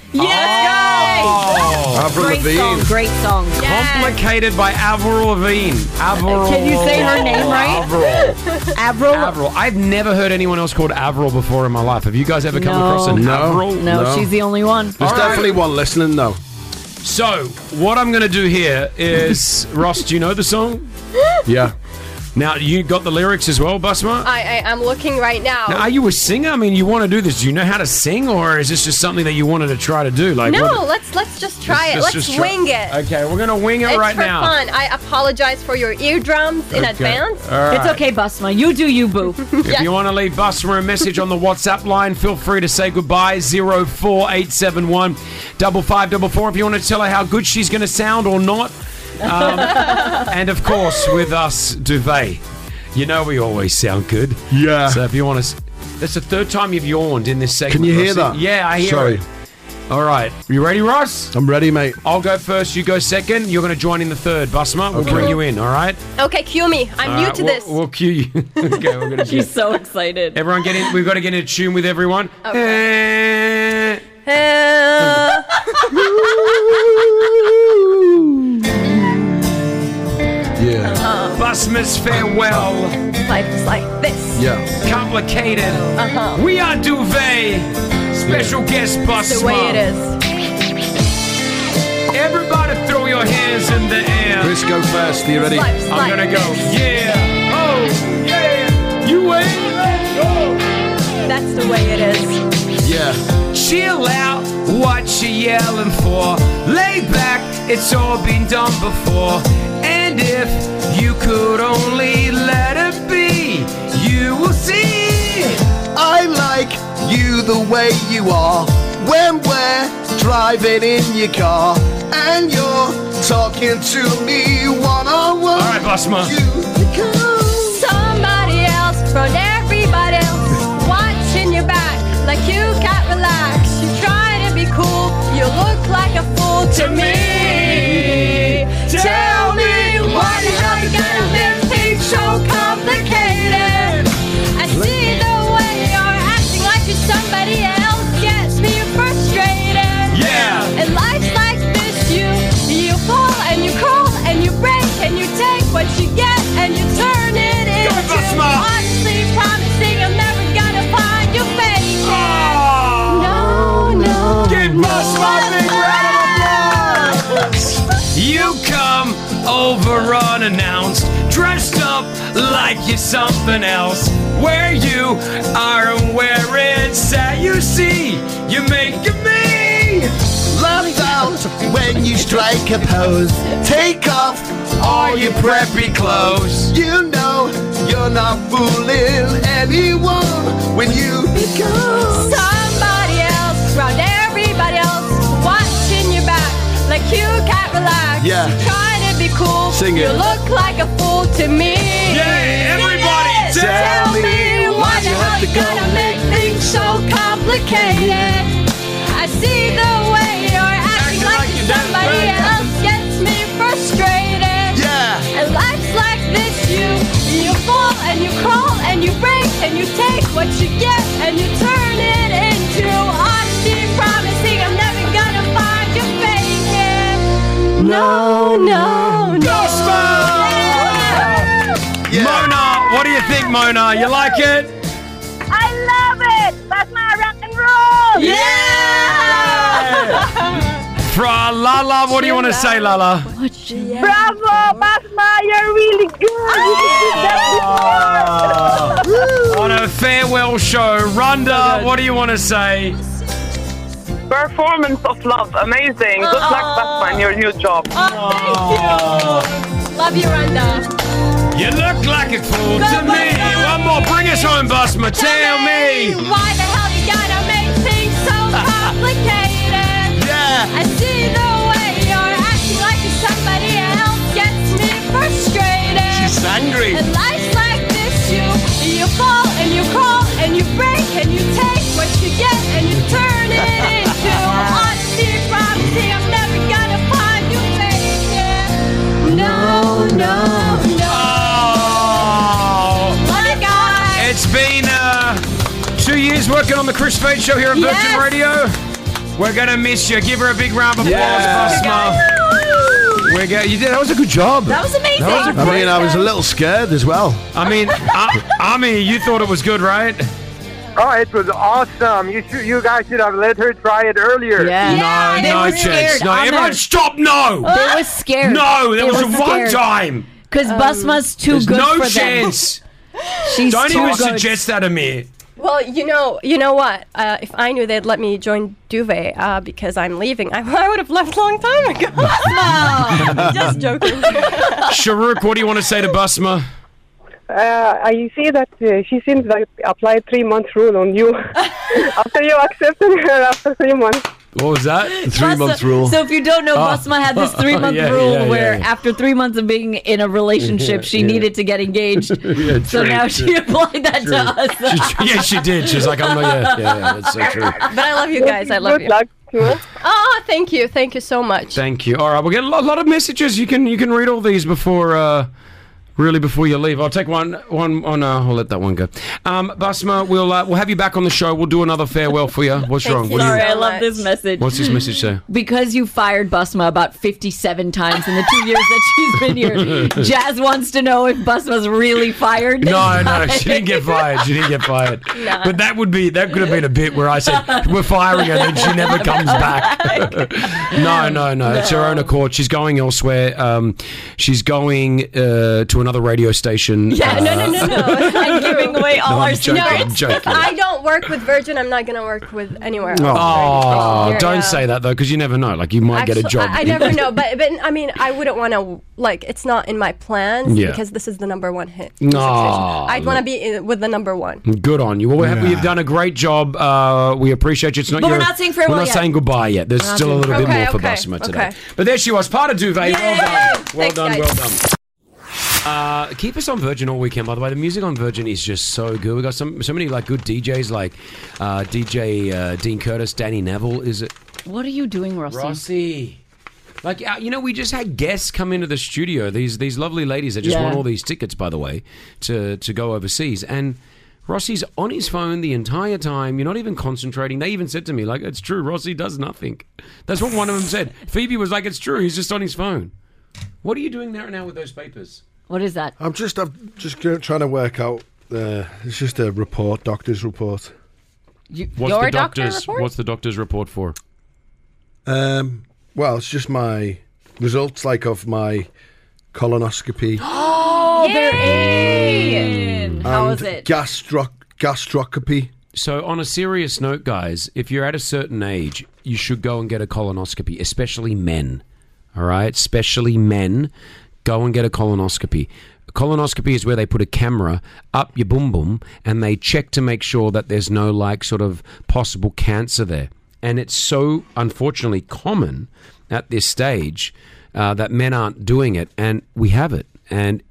Oh, Avril Great Lavigne. song. Great song. Complicated by Avril Lavigne. Avril. Can you say her name right? Avril. Avril. Avril. I've never heard anyone else called Avril before in my life. Have you guys ever come No. across an No. Avril? No, No. she's the only one. There's All right. definitely one listening, though. So, what I'm going to do here is, Ross, do you know the song? Yeah. Now, you got the lyrics as well, Basma? I, I I'm looking right now. Now, are you a singer? I mean, you want to do this. Do you know how to sing, or is this just something that you wanted to try to do? Like, no, what- let's let's just try it. Let's Let's just try- wing it. Okay, we're going to wing it it's right for now. fun. I apologize for your eardrums in Okay. advance. All right. It's okay, Basma. You do you, boo. If you want to leave Basma a message on the WhatsApp line, feel free to say goodbye. zero four eight seven one five five four four. If you want to tell her how good she's going to sound or not. Um, and of course, with us, Duvet. You know we always sound good. Yeah. So if you want to... That's the third time you've yawned in this segment. Can you hear Rossi. that? Yeah, I hear Sorry. it. All right. You ready, Ross? I'm ready, mate. I'll go first. You go second. You're going to join in the third. Basma, we'll Okay. bring you in, all right? Okay, cue me. I'm All new right, to we'll, this. We'll cue you. Okay, we're going to She's so excited. Everyone get in. We've got to get in tune with everyone. Okay. Eh. Uh, Yeah. Basma's farewell. life is like this. Yeah. Complicated. Uh-huh. We are Duvet. Special guest Basma. The way it is. Everybody throw your hands in the air. Chris, go first. Are you ready? Life's I'm like gonna go. this. Yeah. Oh, yeah. You ain't let go. That's the way it is. Yeah. Chill out. What you yelling for? Lay back. It's all been done before. And if you could only let it be, you will see. I like you the way you are when we're driving in your car and you're talking to me one on one. All right, Basma. Somebody else from everybody else watching your back like you can't relax. You try to be cool, you look like a fool to me. Tell me why the hell you gotta make things so complicated. I see the way you're acting like you're somebody else gets me frustrated. Yeah. And life's like this, you you fall and you crawl and you break and you take what you get and you turn it into Basma. honestly promising I'm never gonna find you fake. Oh. No, no. Give Basma a big round of applause. You come over unannounced, dressed up like you're something else. Where you are and where it's at, you see, you're making me Left out when you strike a pose. Take off all your preppy clothes. You know you're not fooling anyone when you become Somebody else around everybody else watching your back like you can't relax. Yeah. You try to be cool. Sing it. You look like a fool to me. Yeah, everybody, Tell, tell me me why why the you hell have you to go gotta make things things so complicated. I see the way you're acting like somebody else gets me frustrated. Yeah. And life's like this, you you fall and you crawl and you break and you take what you get and you turn it into honesty, promising I'm never gonna find you faking. No, no, no. Yeah. Mona, what do you think, Mona? You like it? I love it. That's my rock and roll. Yeah. Fra Lala, what do you want to say, Lala? Bravo, Basma, you're really good. Oh. On a farewell show, Rhonda, what do you want to say? Performance of love, amazing. Good luck, Basma, in your new job. Oh, thank you. Love you, Rhonda. You look like a fool to me. One more, bring us home, Basma. Tell me. Why the hell you gotta make things so complicated? Yeah. I see the way you're acting like somebody else gets me frustrated. She's angry. And life's like this, you you fall and you crawl and you break and you take what you get and you turn it into honesty, promising I'm never gonna find you faking. No, no, no. It's been uh, two years working on the Chris Fade Show here on Yes. Virgin Radio. We're gonna miss you. Give her a big round of applause, Yeah. Basma. We're go- you did. That was a good job. That was amazing. That was a I great- mean, I was a little scared as well. I mean, I, Ami, you thought it was good, right? Oh, it was awesome. You should, you guys should have let her try it earlier. Yeah. No, they no were chance. scared No, on everyone, there. stop! No. They were scared. No, there They was were a one scared. time. Because Basma's too There's good no for chance. them. She's Don't too even good. suggest that, Amir. Well, you know, you know what? Uh, if I knew they'd let me join Duvet uh, because I'm leaving, I, I would have left a long time ago. No, just joking. Sharuk, what do you want to say to Basma? Uh, I see that uh, she seems like applied three month rule on you after you accepted her after three months. What was that? Three month rule. So if you don't know, Oh. Basma had this three month Yeah, rule yeah, yeah, where yeah. after three months of being in a relationship, she Yeah. needed to get engaged. Yeah, so true, now true. she applied that True. to us. She, yeah, she did. She's like, I'm not. Yeah, yeah, yeah, that's so true. But I love you guys. I love Good you. luck. Huh? Oh, thank you. Thank you so much. Thank you. All right, we'll get a lot, lot of messages. You can you can read all these before. Uh, Really, before you leave, I'll take one. One. Oh no, I'll let that one go. Um, Basma, we'll uh, we'll have you back on the show. We'll do another farewell for you. What's wrong? What do Sorry, you, I love this message. what's this message say? Because you fired Basma about fifty-seven times in the two years that she's been here, Jazz wants to know if Basma's really fired. No, no, she didn't get fired. She didn't get fired. Nah. But that would be that could have been a bit where I said we're firing her, and then she never comes back. no, no, no, It's her own accord. She's going elsewhere. Um, she's going uh, to another radio station. Yeah, uh, no, no, no, no. I'm giving away all No, our I'm joking, secrets. I'm joking. If I don't work with Virgin, I'm not going to work with anywhere else. Oh, Here, don't yeah. say that though, because you never know. Like you might get a Actually, job. I, I never know, but but I mean, I wouldn't want to like. It's not in my plans Yeah. because this is the number one hit. No, I'd want to be in, with the number one. Good on you. Well, we have, we've done a great job. Uh, we appreciate you. It's not But your, we're not saying farewell We're not yet. saying goodbye yet. There's We're not still a saying- little bit Okay, more for okay, Basma today. okay. But there she was, part of Duvet. Well done. Well Thanks, done. guys. Well done. Uh, keep us on Virgin all weekend. By the way, the music on Virgin is just so good. We got some so many like good D Js, like uh, D J uh, Dean Curtis, Danny Neville. Is it What are you doing, Rossi? Rossi? Like uh, you know, we just had guests come into the studio. These these lovely ladies that just Yeah. won all these tickets, by the way, to to go overseas. And Rossi's on his phone the entire time. You're not even concentrating. They even said to me, like, it's true. Rossi does nothing. That's what one of them said. Phoebe was like, it's true. He's just on his phone. What are you doing there now with those papers? What is that? I'm just, I'm just go- trying to work out. Uh, it's just a report, doctor's report. You, What's your the doctor doctor's report? What's the doctor's report for? Um, well, it's just my results, like of my colonoscopy Oh, they're in. How and is it? gastro- gastroscopy. So, on a serious note, guys, if you're at a certain age, you should go and get a colonoscopy, especially men. All right? Especially men. Go and get a colonoscopy. A colonoscopy is where they put a camera up your bum bum and they check to make sure that there's no, like, sort of possible cancer there. And it's so, unfortunately, common at this stage uh, that men aren't doing it, and we have it. And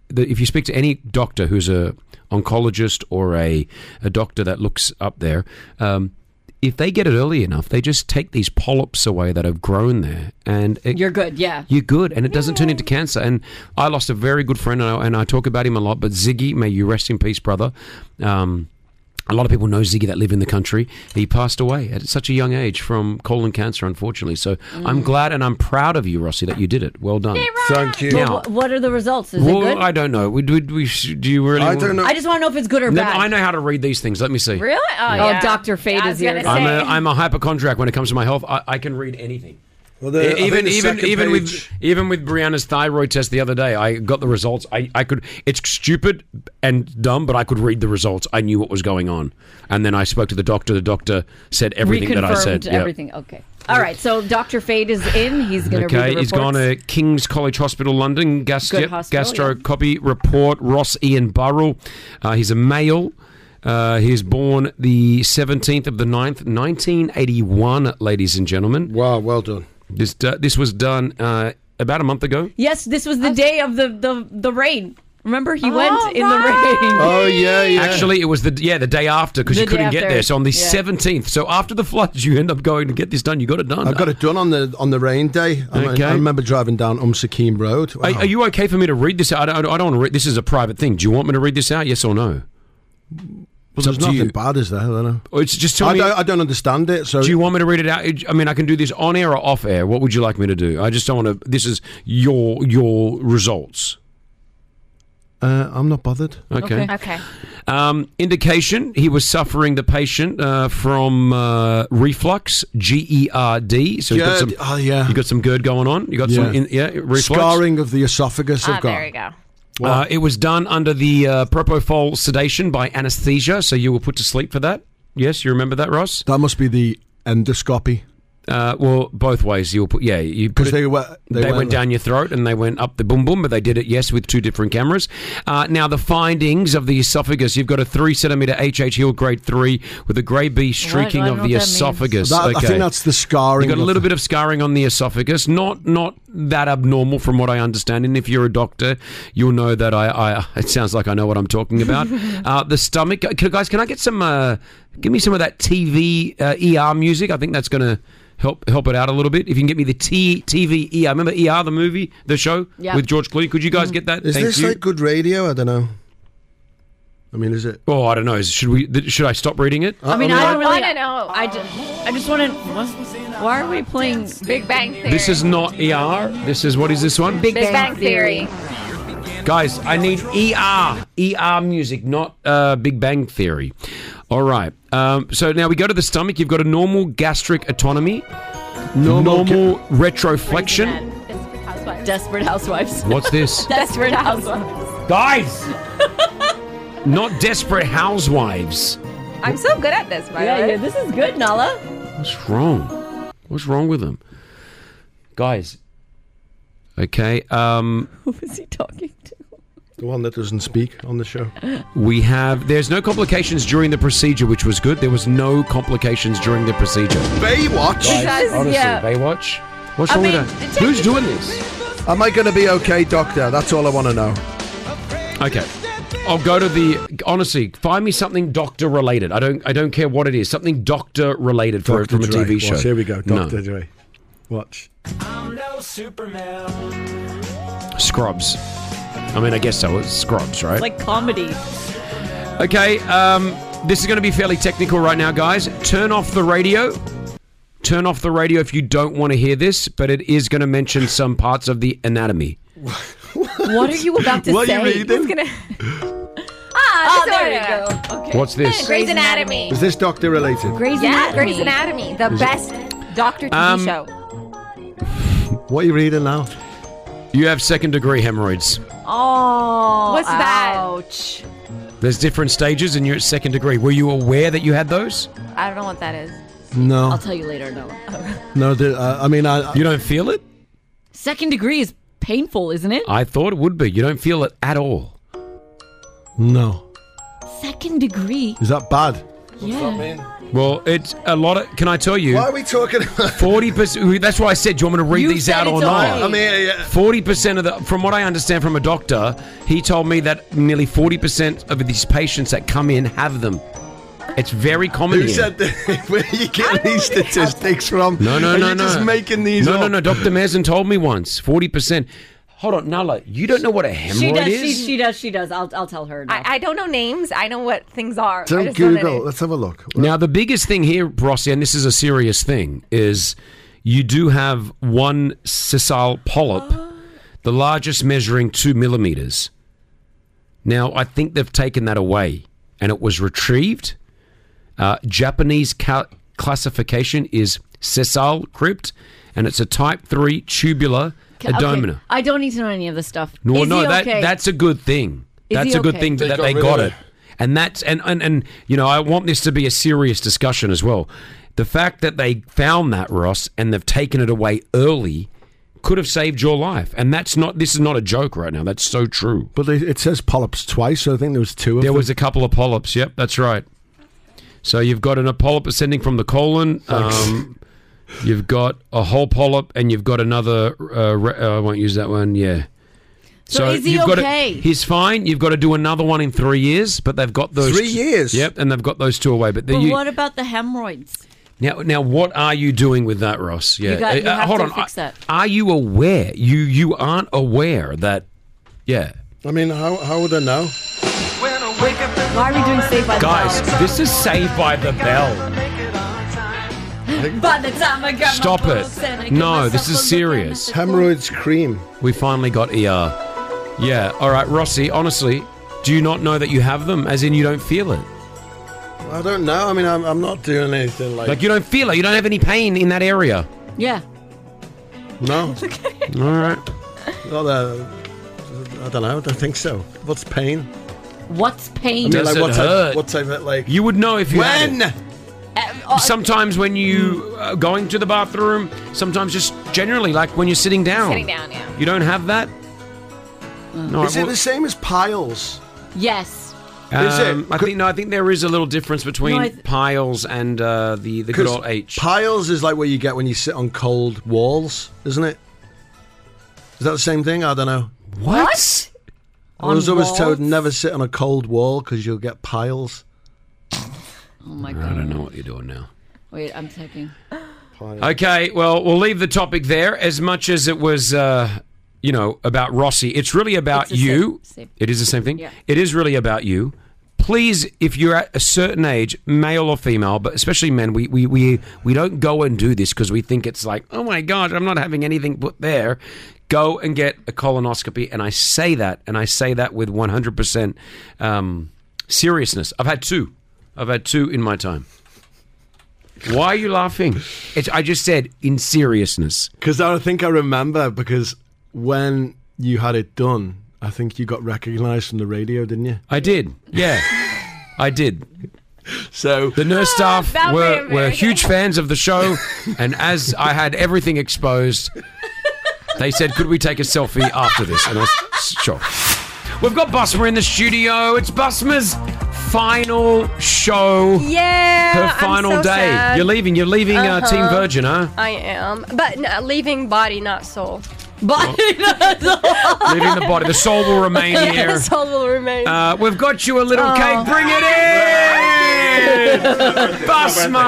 the, if you speak to any doctor who's a oncologist or a, a doctor that looks up there, um, if they get it early enough, they just take these polyps away that have grown there, and it, You're good, yeah. you're good, and it doesn't turn into cancer. And I lost a very good friend, and I, and I talk about him a lot. But Ziggy, may you rest in peace, brother. Um, a lot of people know Ziggy that live in the country. He passed away at such a young age from colon cancer, unfortunately. So Mm. I'm glad and I'm proud of you, Rossi, that you did it. Well done. Thank you. Now, Well, wh- what are the results? Is well, it good? I don't know. We, we, we, do you really? I don't know. I just want to know if it's good or No, bad. I know how to read these things. Let me see. Really? Oh, Oh, yeah. Doctor Fate I is was here. gonna I'm say. a, I'm a hypochondriac when it comes to my health. I, I can read anything. Well, the- I think even the even second even with page- even with Brianna's thyroid test the other day, I got the results. I, I could. It's stupid and dumb, but I could read the results. I knew what was going on, and then I spoke to the doctor. The doctor said everything that I said. Reconfirmed Yep. everything. Okay. All right. So Doctor Fate is in. He's going to read Okay, the he's reports. gone to King's College Hospital, London. Gas, Good yep, hospital, gastro yeah. copy report. Ross Ian Burrell. Uh, he's a male. Uh, he was born the seventeenth of the ninth, nineteen eighty-one, ladies and gentlemen. Wow, well done. This uh, this was done uh, about a month ago. Yes, this was the day of the, the, the rain. Remember, he Oh, went in the right. rain. Oh, yeah, yeah. Actually, it was the yeah the day after because The you day couldn't get after. there. So on the Yeah. seventeenth, so after the floods, you end up going to get this done. You got it done. I got it done on the on the rain day. I, Okay. I remember driving down Umsakim Road. Wow. Are, are you okay for me to read this out? I don't, I don't want to read. This is a private thing. Do you want me to read this out? Yes or no? Well, there's up to nothing you. bad, is there? I don't know. Or it's just tell I me. don't, I don't understand it. So Do you want me to read it out? I mean, I can do this on air or off air. What would you like me to do? I just don't want to. This is your your results. uh, I'm not bothered. Okay. Okay. Um, indication: he was suffering the patient uh, from uh, reflux, G E R D. So you got some. Gerd- oh, yeah. You got some GERD going on. You got some. Yeah. In, yeah, reflux. Scarring of the esophagus. Ah, I've got. there you go. Uh, it was done under the uh, propofol sedation by anesthesia, so you were put to sleep for that. Yes, you remember that, Ross? That must be the endoscopy. Uh, well, both ways. You were put. Yeah, you put Because it, they were They, they, went down your throat and they went up the boom boom, but they did it, yes, with two different cameras. Uh, now, the findings of the esophagus: you've got a three centimeter H H Hill grade three with a grade B streaking I don't of know the what that means. esophagus. That, okay. I think that's the scarring. You got a of- little bit of scarring on the esophagus, not not that abnormal from what I understand. And if you're a doctor, you'll know that I. I it sounds like I know what I'm talking about. uh, the stomach, can, guys. Can I get some? Uh, give me some of that T V uh, E R music. I think that's going to help help it out a little bit. If you can get me the T TV E R. Remember E R, the movie, the show Yeah. with George Clooney. Could you guys get that? Is Thank this you. like good radio? I don't know. I mean, is it? Oh, I don't know. Is- Should we? th- Should I stop reading it? I mean, I don't really. wanna know. I just, I just want to. Why are we playing Big Bang Theory. This is not E R. This is what is this one? Big, Big Bang Theory. Guys, I need E R. E R music, not uh, Big Bang Theory. All right. Um, so now we go to the stomach. You've got a normal gastric autonomy, Normal normal retroflexion. Desperate Housewives. What's this? Desperate Housewives. Guys! Not Desperate Housewives. I'm so good at this, by Yeah, the way. yeah, this is good, Nala. What's wrong? What's wrong with them? Guys. Okay. Um, Who is he talking to? The one that doesn't speak on the show. we have... There's no complications during the procedure, which was good. There was no complications during the procedure. Baywatch. Guys, honestly, yeah. Baywatch? What's I wrong mean, with that? Who's doing this? Am I going to be okay, doctor? That's all I want to know. Okay. I'll go to the... Honestly, find me something doctor related. I don't I don't care what it is. Something doctor related for, Doctor from a Dre. T V show. Watch, here we go. No. Doctor Dre. Watch. Scrubs. I mean, I guess so. It's Scrubs, right? It's like comedy. Okay, um, this is going to be fairly technical right now, guys. Turn off the radio. Turn off the radio if you don't want to hear this, but it is going to mention some parts of the anatomy. What are you about to What say? are you reading? It's gonna. Ah, Ah, there there you we go. Okay. What's this? Grey's Anatomy. Is this doctor related? Grey's Yeah, Anatomy. Grey's Anatomy, the best doctor T V Um, show. What are you reading now? You have second degree hemorrhoids. Oh, What's that? ouch. There's different stages, and you're at second degree. Were you aware that you had those? I don't know what that is. No. I'll tell you later, Noah. No, the, uh, I mean, I, You don't feel it? Second degree is painful, isn't it? I thought it would be. You don't feel it at all. no. Second degree. Is that bad? What's that mean? Well, it's a lot of. Can I tell you? Why are we talking about forty percent? That's why I said, do you want me to read You these said out or it's not? okay. I mean, yeah. Forty percent of the, from what I understand from a doctor, he told me that nearly forty percent of these patients that come in have them. It's very common Who here. said that? Where are you getting these statistics from? No, no, Are no, you no. just making these No, up? no, no. Doctor Mason told me once. Forty percent. Hold on, Nala. You don't know what a hemorrhoid She does. is? She, she does. She does. I'll. I'll tell her. now. I, I don't know names. I know what things are. I Don't just don't know Google. names. Let's have a look. Now, the biggest thing here, Rossi, and this is a serious thing, is you do have one sessile polyp, the largest measuring two millimeters. Now, I think they've taken that away, and it was retrieved. Uh, Japanese ca- classification is sessile crypt, and it's a type three tubular Okay, adomina. I don't need to know any of this stuff. No, Is no, he that okay? that's a good thing. Is That's he a good okay? thing They that got they rid got of it. it. And that's and, and and you know, I want this to be a serious discussion as well. The fact that they found that, Ross, and they've taken it away early could have saved your life. And that's not this is not a joke right now. That's so true. But they- it says polyps twice, so I think there was two of There them. was a couple of polyps, yep, that's right. So you've got an, a polyp ascending from the colon. Thanks. Um, you've got a whole polyp, and you've got another. Uh, re- uh, I won't use that one. Yeah. So is he you've got okay? To, he's fine. You've got to do another one in three years, but they've got those Three years? Yep, and they've got those two away. But, the, But you, what about the hemorrhoids? now, now, what are you doing with that, Ross? Yeah, You got- you Uh, have hold to on. fix that. Are you aware? You you aren't aware that? Yeah. I mean, how how would I know? Why are we doing Saved by the Guys, Bell? this is Saved by the Bell. By the time I got Stop my it. books and I give No, myself this a is look serious. at the Hemorrhoids cream. We finally got E R. Yeah. All right, Rossi, honestly, do you not know that you have them? As in, you don't feel it? I don't know. I mean, I'm, I'm not doing anything like. Like, you don't feel it? You don't have any pain in that area? Yeah. No. All right. Not that. I don't know. I don't think so. What's pain? What's I pain? mean, Does like it what hurt? type? What type of like? You would know if you had When? it. Sometimes when you uh, going to the bathroom, sometimes just generally, like when you're sitting down. Sitting down, yeah. You don't have that? No, Is it well, the same as piles? Yes. Is it? um, I think no. I think there is a little difference between No, I th- piles and uh, the the good 'Cause old H. Piles is like what you get when you sit on cold walls, isn't it? Is that the same thing? I don't know. What? I was always walls? told never sit on a cold wall because you'll get piles. Oh my I god. don't know what you're doing now. Wait, I'm taking. Okay, well, we'll leave the topic there. As much as it was, uh, you know, about Rossi, it's really about It's the you. same- same. It is the same thing. Yeah. It is really about you. Please, if you're at a certain age, male or female, but especially men, we we we, we don't go and do this because we think it's like, oh my gosh, I'm not having anything put there. Go and get a colonoscopy, and I say that, and I say that with one hundred percent um, seriousness. I've had two. I've had two in my time. Why are you laughing? It's, I just said in seriousness. Because I think I remember because when you had it done, I think you got recognised from the radio, didn't you? I did. Yeah, I did. So the nurse staff that were, way, were America. huge fans of the show, and as I had everything exposed, they said, "Could we take a selfie after this?" And I was sure. We've got Busma in the studio. It's Busma's final show. Yeah, Her I'm final so day. sad. You're leaving. You're leaving uh, Uh-huh. Team Virgin, huh? I am, but no, leaving body, not soul. Body, Leaving the body. The soul will remain Yeah, here. the soul will remain. Uh, we've got you a little Oh. cake. Bring it in, Busma.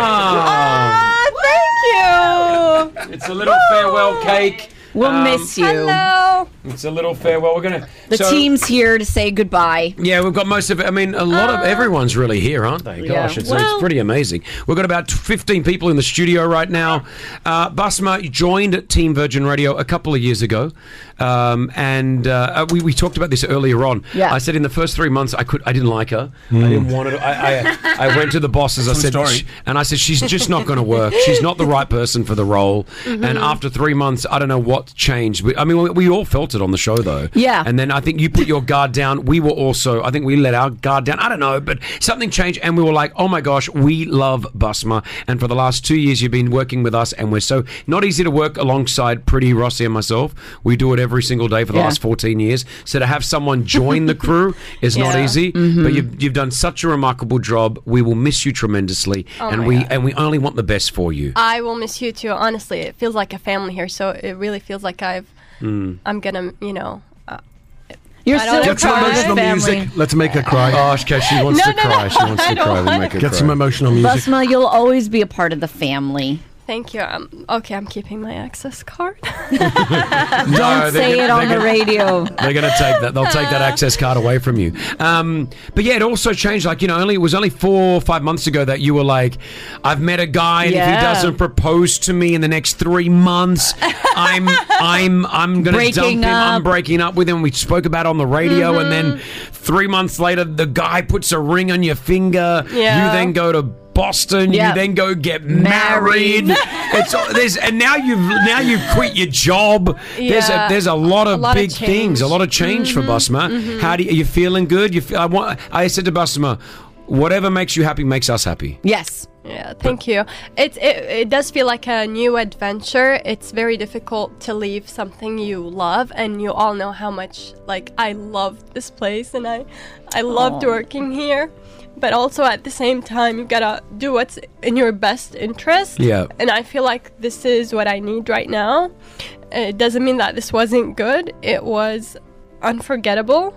Ah, thank you. It's a little farewell cake. We'll Um, miss you. Hello. It's a little farewell. We're gonna. The so- team's here to say goodbye. Yeah, we've got most of it. I mean, a lot of everyone's really here, aren't they? Yeah. Gosh, it's, Well- it's pretty amazing. We've got about fifteen people in the studio right now. Uh, Busma joined Team Virgin Radio a couple of years ago, um, and uh, we, we talked about this earlier on. Yeah. I said in the first three months, I could, I didn't like her. I didn't want her. I, I, I went to the bosses. I True said, story. "Sh- and I said, she's just not going to work. She's not the right person for the role. And after three months, I don't know what changed. We, I mean, we, we all felt felt it on the show, though. Yeah. And then I think you put your guard down. We were also, I think we let our guard down. I don't know, but something changed, and we were like, oh my gosh, we love Basma. And for the last two years, you've been working with us, and we're so not easy to work alongside Pretty, Rossi, and myself. We do it every single day for the Yeah. last fourteen years. So to have someone join the crew is not Yeah. easy, Mm-hmm. but you've, you've done such a remarkable job. We will miss you tremendously, Oh and my we God. and we only want the best for you. I will miss you too. Honestly, it feels like a family here, so it really feels like I've. Mm. I'm gonna, you know. Uh, You're I don't still know, Get some cry. emotional family. music. Let's make her cry. Oh, okay, she wants No, to no, cry. no, She wants I to don't cry. We want make her Get cry. some emotional music. Basma, you'll always be a part of the family. Thank you. Um, okay, I'm keeping my access card. Don't No, they're say gonna- it on they're the gonna- radio. They're going to take that. They'll take that access card away from you. Um, but yeah, it also changed. Like, you know, only it was only four or five months ago that you were like, "I've met a guy, and if Yeah. he doesn't propose to me in the next three months, I'm I'm I'm going to Breaking dump him. I'm up. breaking up with him." We spoke about it on the radio, and then three months later, the guy puts a ring on your finger. Yeah. You then go to Boston. Yeah. You then go get married. Married. It's there's and now you've now you've quit your job. There's a Yeah. there's a lot of A lot of big things, a lot of change for Basma. How do you, are you feeling good? You feel, I want. I said to Basma, whatever makes you happy makes us happy. Yes. Yeah, thank you. It, it it does feel like a new adventure. It's very difficult to leave something you love, and you all know how much like I love this place, and I I loved Aw. working here. But also at the same time, you gotta do what's in your best interest. Yeah. And I feel like this is what I need right now. It doesn't mean that this wasn't good. It was unforgettable,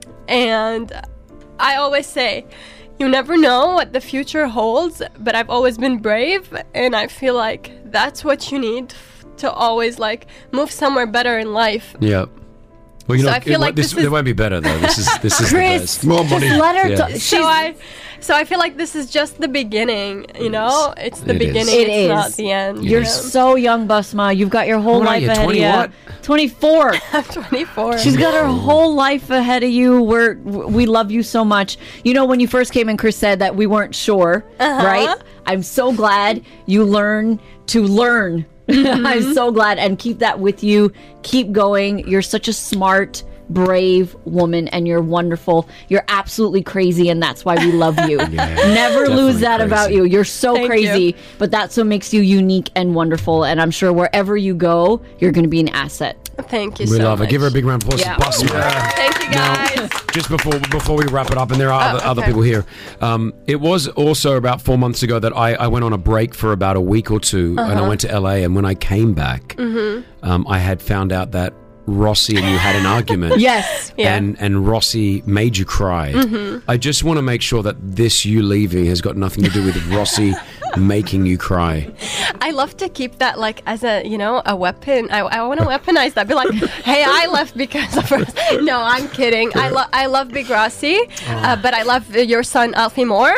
and I always say, you never know what the future holds, but I've always been brave, and I feel like that's what you need f- to always like move somewhere better in life. Yeah. Well, you So know, I feel it, like this, this is- it won't be better though. This is this is Chris, the best. More money. Just let her. Yeah. t- So I, so I feel like this is just the beginning. You know, it's the It is. beginning. It it's is. not the end. You're you know? so young, Basma. You've got your whole What are life you, ahead twenty of you. what? twenty-four. I'm twenty-four. She's got her whole life ahead of you. We're we love you so much. You know, when you first came in, Chris said that we weren't sure, Uh-huh. right? I'm so glad you learn to learn. Mm-hmm. I'm so glad, and keep that with you. Keep going. You're such a smart, brave woman, and you're wonderful. You're absolutely crazy, and that's why we love you. Never lose definitely that about crazy. you. You're so Thank crazy, you. but that's what makes you unique and wonderful. And I'm sure wherever you go, you're going to be an asset. Thank you We so love much. her. Give her a big round of applause. Yeah. Basma. Thank you guys. Just before before we wrap it up, and there are other, Oh, other okay. people here. Um, it was also about four months ago that I, I went on a break for about a week or 2 and Uh-huh. I went to L A. And when I came back, Mm-hmm. um, I had found out that Rossi and you had an argument. Yes. Yeah. And and Rossi made you cry. Mm-hmm. I just want to make sure that this you leaving has got nothing to do with Rossi making you cry. I love to keep that like as a you know a weapon. I, I want to weaponize that. Be like, hey, I left because of us. No, I'm kidding. I love I love Big Rossi, uh, but I love your son Alfie more.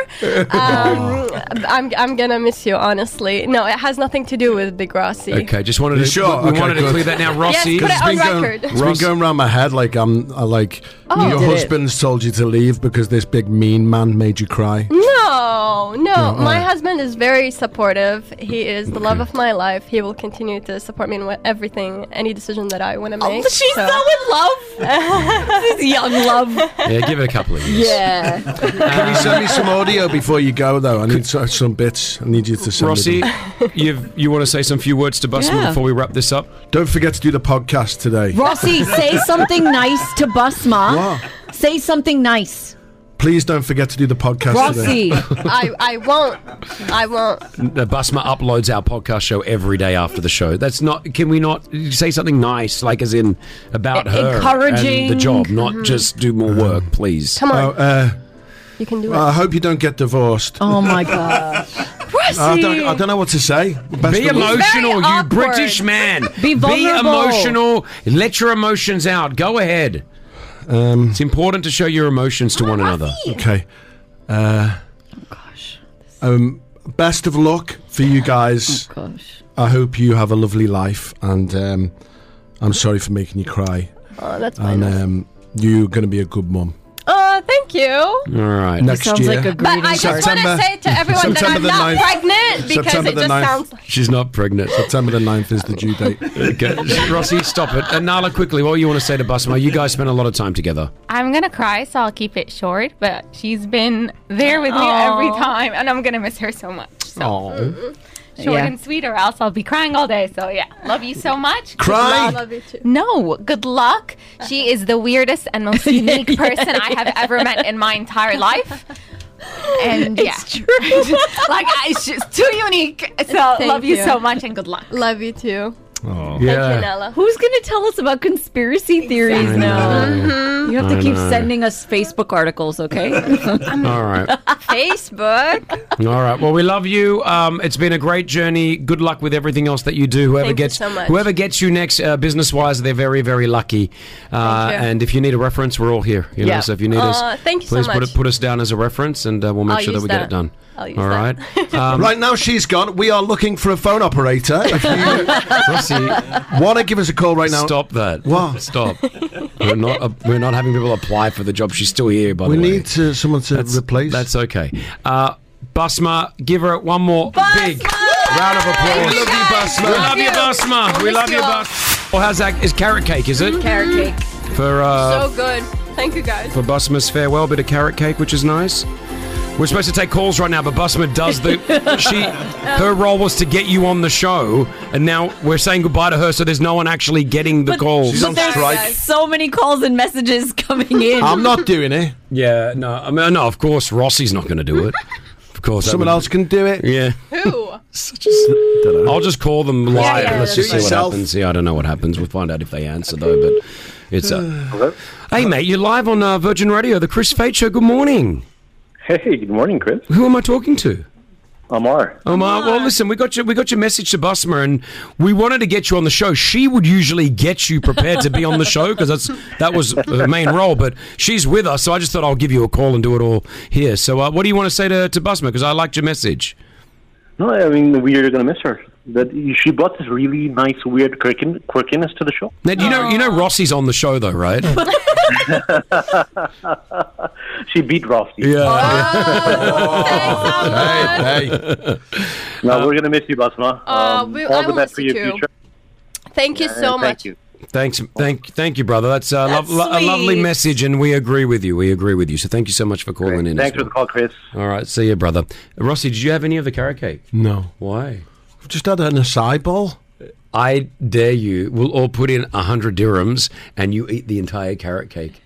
Um, I'm I'm gonna miss you honestly. No, it has nothing to do with Big Rossi. Okay, just wanted You to sure? we Okay, wanted to good. clear that now. Rossi, Yes, put it It's on been going, record. it's Ross- been going around my head like I'm uh, like Oh. your Did it. husband's told you to leave because this big mean man made you cry. No, no. all My right. husband is very supportive. He is the love of my life. He will continue to support me in wha- everything, any decision that I want to make. Oh, she's so, in love. She's young love. yeah, give it a couple of years. Yeah. Can you send me some audio before you go though? I need so- some bits. I need you to send Rossi, me them. you've, you want to say some few words to Busman Yeah. before we wrap this up? Don't forget to do the podcast today. Rossi, say something nice to Basma. What? Say something nice. Please don't forget to do the podcast today. Rossi. I, I won't. I won't. The Busma uploads our podcast show every day after the show. That's not. Can we not say something nice, like as in about E- her encouraging. and the job, not just do more work, please? Come on. Oh, uh, You can do it. I hope you don't get divorced. Oh my gosh. Rossi! I don't, I don't know what to say. Best Be of luck. emotional, very you awkward. British man. Be vulnerable. emotional. Let your emotions out. Go ahead. Um, It's important to show your emotions to one another. okay. Uh, Oh gosh. um, best of luck for you guys. Oh gosh. I hope you have a lovely life, and um, I'm sorry for making you cry. Oh, that's fine. And um, you're going to be a good mum. Oh, Uh, thank you. All right. Next sounds year. like a But I just want to September- say to everyone September the that I'm not ninth. pregnant because September it the just ninth. sounds like... She's not pregnant. September the ninth is the due date. Okay. Rossi, stop it. And Nala, quickly, what do you want to say to Basma? You guys spend a lot of time together. I'm gonna cry, so I'll keep it short. But she's been there with me Aw. every time, and I'm gonna miss her so much. So Oh. short Yeah. and sweet, or else I'll be crying all day. So yeah, love you so much. Good Cry? luck. Love you too. No, good luck. She is the weirdest and most unique person I have ever met in my entire life. And yeah, It's true. like I, she's too unique. So Thank love you. you. so much and good luck. Love you too. Oh. Thank you, Yeah. Nella. Who's going to tell us about conspiracy theories I now? know. You have to I keep know. sending us Facebook articles, okay? All right. Facebook. All right. Well, we love you. Um, it's been a great journey. Good luck with everything else that you do. Whoever Thank you gets so much. whoever gets you next, uh, business wise, they're very very lucky. Uh, Thank you. And if you need a reference, we're all here. You know, Yeah. so if you need us, Aw, thank you so please put much. it put us down as a reference, and uh, we'll make I'll sure that use we get that. it done. I'll use all that. right. Um, Right now she's gone. We are looking for a phone operator. If you Rossi, want to give us a call right now, stop that. What? Stop. We're not. Uh, we're not having people apply for the job. She's still here. By we the way, need to, someone to That's- replace. That's okay. Uh, Basma, give her one more big round of applause. We love you, Basma. We love you, Basma. We love you, Basma. Well, how's that? Is carrot cake? Is it Carrot cake. for uh, So good. Thank you, guys. for Basma's farewell? Bit of carrot cake, which is nice. We're supposed to take calls right now, but Basma does the. She, her role was to get you on the show, and now we're saying goodbye to her. So there's no one actually getting the calls. She's on There's strike. so many calls and messages coming in. I'm not doing it. Yeah, no, I mean, no. Of course, Rossi's not going to do it. Of course, that Someone would- else can do it. Yeah. Who? I'll just call them live. yeah, Let's that's just see right. what Yourself. happens. Yeah, I don't know what happens. We'll find out if they answer though. But it's uh, Hello? hey mate, you're live on uh, Virgin Radio, the Chris Fate Show. Good morning. Hey, good morning, Chris. Who am I talking to? Amar. Omar. Well, listen, we got your we got your message to Basma, and we wanted to get you on the show. She would usually get you prepared to be on the show because that's that was her main role. But she's with us, so I just thought I'll give you a call and do it all here. So, uh, what do you want to say to to Basma? Because I liked your message. No, I mean, we're going to miss her. That she brought this really nice, weird quirkin- quirkiness to the show. Now, you know, you know, Rossi's on the show though, right? She beat Rossi. Yeah. Hey, hey. No, we're going to miss you, Basma. Uh, Um, we- all I the will best miss for you your too. future. Thank you Yeah, so thank much. you. Thanks, thank, thank you, brother. That's, uh, That's lov- a lovely sweet. message, and we agree with you. We agree with you. So thank you so much for calling in. as Thanks for the well. call, Chris. All right, see you, brother. Rossi, did you have any of the carrot cake? No. Why? I've just had an acai bowl. I dare you. We'll all put in a hundred dirhams, and you eat the entire carrot cake.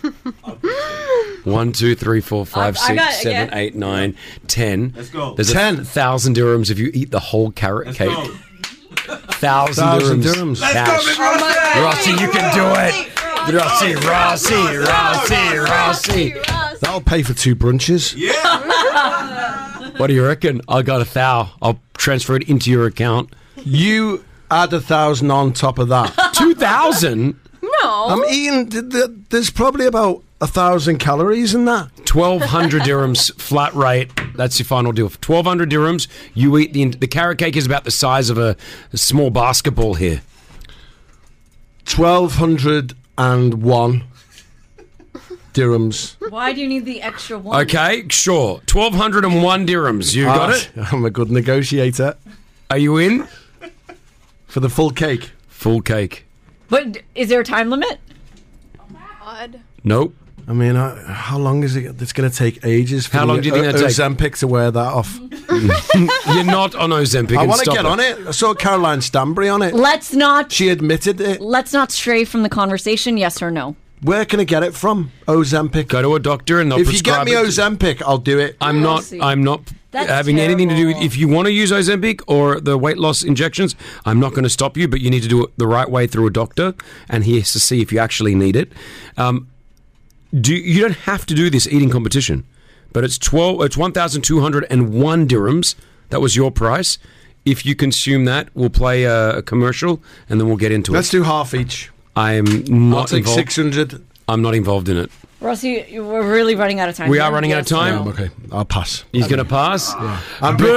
One, two, three, four, five, I six, got- seven, yeah. eight, nine, ten. Let's go. There's Ten. a thousand dirhams if you eat the whole carrot Let's cake. go. Thousand, Thousand dirhams. dirhams. Let's Cash. go, Big Rossi. Rossi, you can do it. Rossi, Rossi, Rossi, Rossi. That'll pay for two brunches. Yeah. What do you reckon? I got a thou. I'll transfer it into your account. You add a thousand on top of that. Two thousand. No. I'm eating. th- th- There's probably about a thousand calories in that. Twelve hundred dirhams flat rate. That's your final deal. For twelve hundred dirhams, you eat the the carrot cake is about the size of a, a small basketball here. Twelve hundred and one dirhams. Why do you need the extra one? Okay, sure. Twelve hundred and one dirhams. You got Ah, it. I'm a good negotiator. Are you in for the full cake? Full cake. But is there a time limit? God. Nope. I mean, uh, how long is it? It's going to take ages. For How the, long do you think uh, it'll take? Ozempic to wear that off. You're not on Ozempic. I and want to stop get on it. I saw Caroline Stanbury on it. Let's not. She admitted it. Let's not stray from the conversation. Yes or no? Where can I get it from? Ozempic. Go to a doctor and they'll If you get prescribe me it to- Ozempic, I'll do it. I'm not. I'm not That's having anything to do with. terrible. If you want to use Ozempic or the weight loss injections, I'm not going to stop you. But you need to do it the right way through a doctor, and he has to see if you actually need it. Um, do you don't have to do this eating competition, but it's twelve. It's one thousand two hundred and one dirhams. That was your price. If you consume that, we'll play a, a commercial, and then we'll get into Let's it. do half each. I'm I'll not take involved. six hundred. I'm not involved in it. Rossi, you- we're really running out of time. We Do you are want running out of yes or time. no? Okay, I'll pass. He's going to pass. I'm Virgin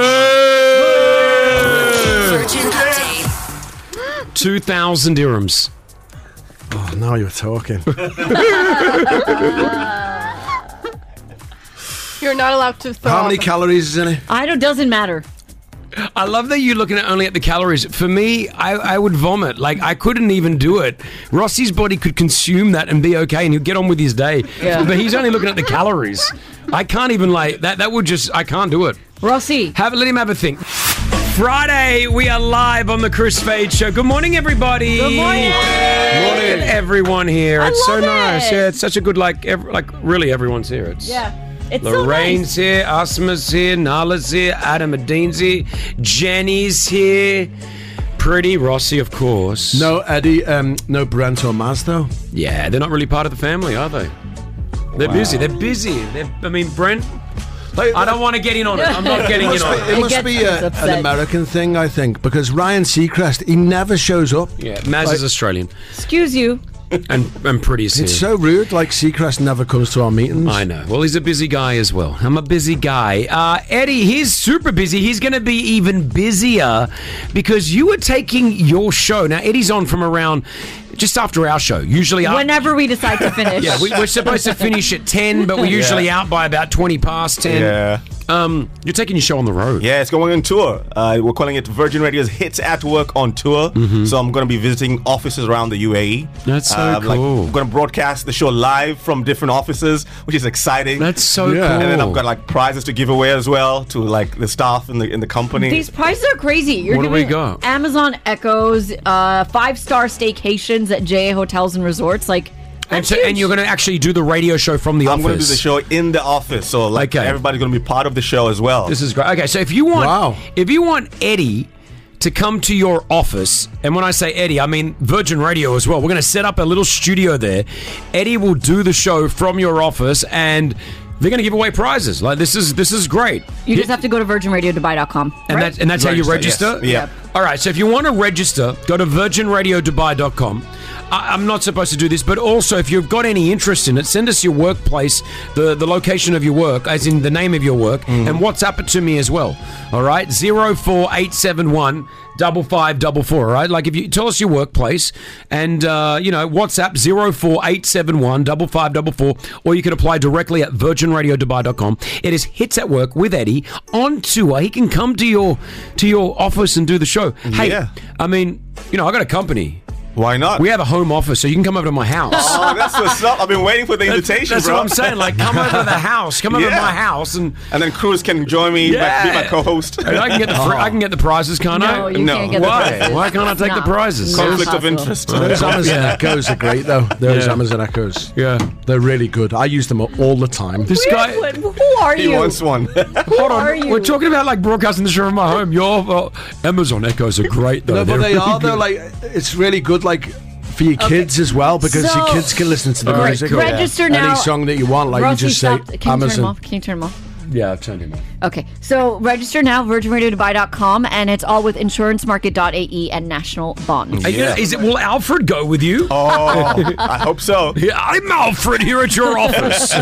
Update. Two thousand dirhams. Oh, now you're talking. You're not allowed to throw. How many up. calories is in it? I don't. Doesn't matter. I love that you're looking at only at the calories. For me, I, I would vomit. Like, I couldn't even do it. Rossi's body could consume that and be okay, and he'll get on with his day. Yeah. But he's only looking at the calories. I can't even, like, that That would just, I can't do it. Rossi. Have, let him have a think. Friday, we are live on the Chris Fade Show. Good morning, everybody. Good morning. Good morning. Everyone here. I it's so love nice. it. Yeah, it's such a good, like, ev- like really everyone's here. It's Yeah. It's so Lorraine's nice. here, Asma's here, Nala's here, Adam Adin's here, Jenny's here, Pretty Rossi, of course. No Eddie, um, no Brent or Maz, though? Yeah, they're not really part of the family, are they? They're Wow. busy. They're busy. They're, I mean, Brent, I don't want to get in on it. I'm not getting It in must on be, it. it must be a, an American thing, I think, because Ryan Seacrest, he never shows up. Yeah, Maz Like- is Australian. Excuse you. And, and Pretty's here. It's so rude, like Seacrest never comes to our meetings. I know. Well, he's a busy guy as well. I'm a busy guy. Uh, Eddie, he's super busy. He's going to be even busier because you were taking your show. Now, Eddie's on from around just after our show. Usually, up- Whenever we decide to finish. yeah, we, we're supposed to finish at ten, but we're usually Yeah. out by about twenty past ten. Yeah. Um, you're taking your show on the road. Yeah, it's going on tour. Uh, we're calling it Virgin Radio's Hits at Work on Tour. So I'm going to be visiting offices around the U A E. Mm-hmm. That's so Um, like, cool. I'm going to broadcast the show live from different offices, which is exciting. That's so Yeah. cool. And then I've got like prizes to give away as well to like the staff in the in the company. These prices are crazy. You're What do we giving got? Amazon Echoes, uh, five-star staycations at J A Hotels and Resorts. Like, and, that's so, huge. and you're going to actually do the radio show from the I'm office. going to do the show in the office, so like Okay. everybody's going to be part of the show as well. This is great. Okay, so if you want, Wow. if you want Eddie to come to your office, and when I say Eddie, I mean Virgin Radio as well. We're going to set up a little studio there. Eddie will do the show from your office, and they're going to give away prizes. Like this is this is great. You just have to go to virgin radio dubai dot com. And right? that's and that's how you Register, register. yes. All right. So if you want to register, go to virgin radio dubai dot com. I, I'm not supposed to do this, but also if you've got any interest in it, send us your workplace, the the location of your work, as in the name of your work, and WhatsApp it to me as well. All right. Zero four eight seven one. Double five, double four, all right? Like if you tell us your workplace and, uh, you know, WhatsApp zero four eight seven one, double five, double four, or you can apply directly at virgin radio dubai dot com. It is Hits at Work with Eddie on tour. He can come to your to your office and do the show. Hey, Yeah. I mean, you know, I got a company. Why not? We have a home office, so you can come over to my house. Oh, that's what's up. I've been waiting for the That's- invitation, that's bro. what I'm saying. Like, come over to the house. Come over to Yeah. my house, and And then Cruz can join me, Yeah. like, be my co-host. and I can get the fr- I can get the prizes, can't No, I? you No. can't get the Why? prizes. Why can't I take the No. prizes? No. Conflict of Possible. interest. Those Amazon Yeah. Echoes are great, though. Those Yeah. Amazon Echoes. Yeah. They're really good. I use them all the time. This guy. Who are He you? wants one. Hold on, are you? we're talking about like broadcasting the show from my home. Your uh, Amazon Echoes are great, though. No, but They're they really are. They're good. like, it's really good, like, for your kids as well, because So- your kids can listen to the Alright, music. cool. Register now. Any song that you want, like Rossi, you just say stop. Can you turn them Amazon. off? Can you turn them off? Yeah, I've turned him off. Okay, so register now, virgin radio dubai dot com, and it's all with insurance market dot a e and National Bond. Are you gonna- is it? Will Alfred go with you? Oh, I hope so. Yeah, I'm Alfred here at your office.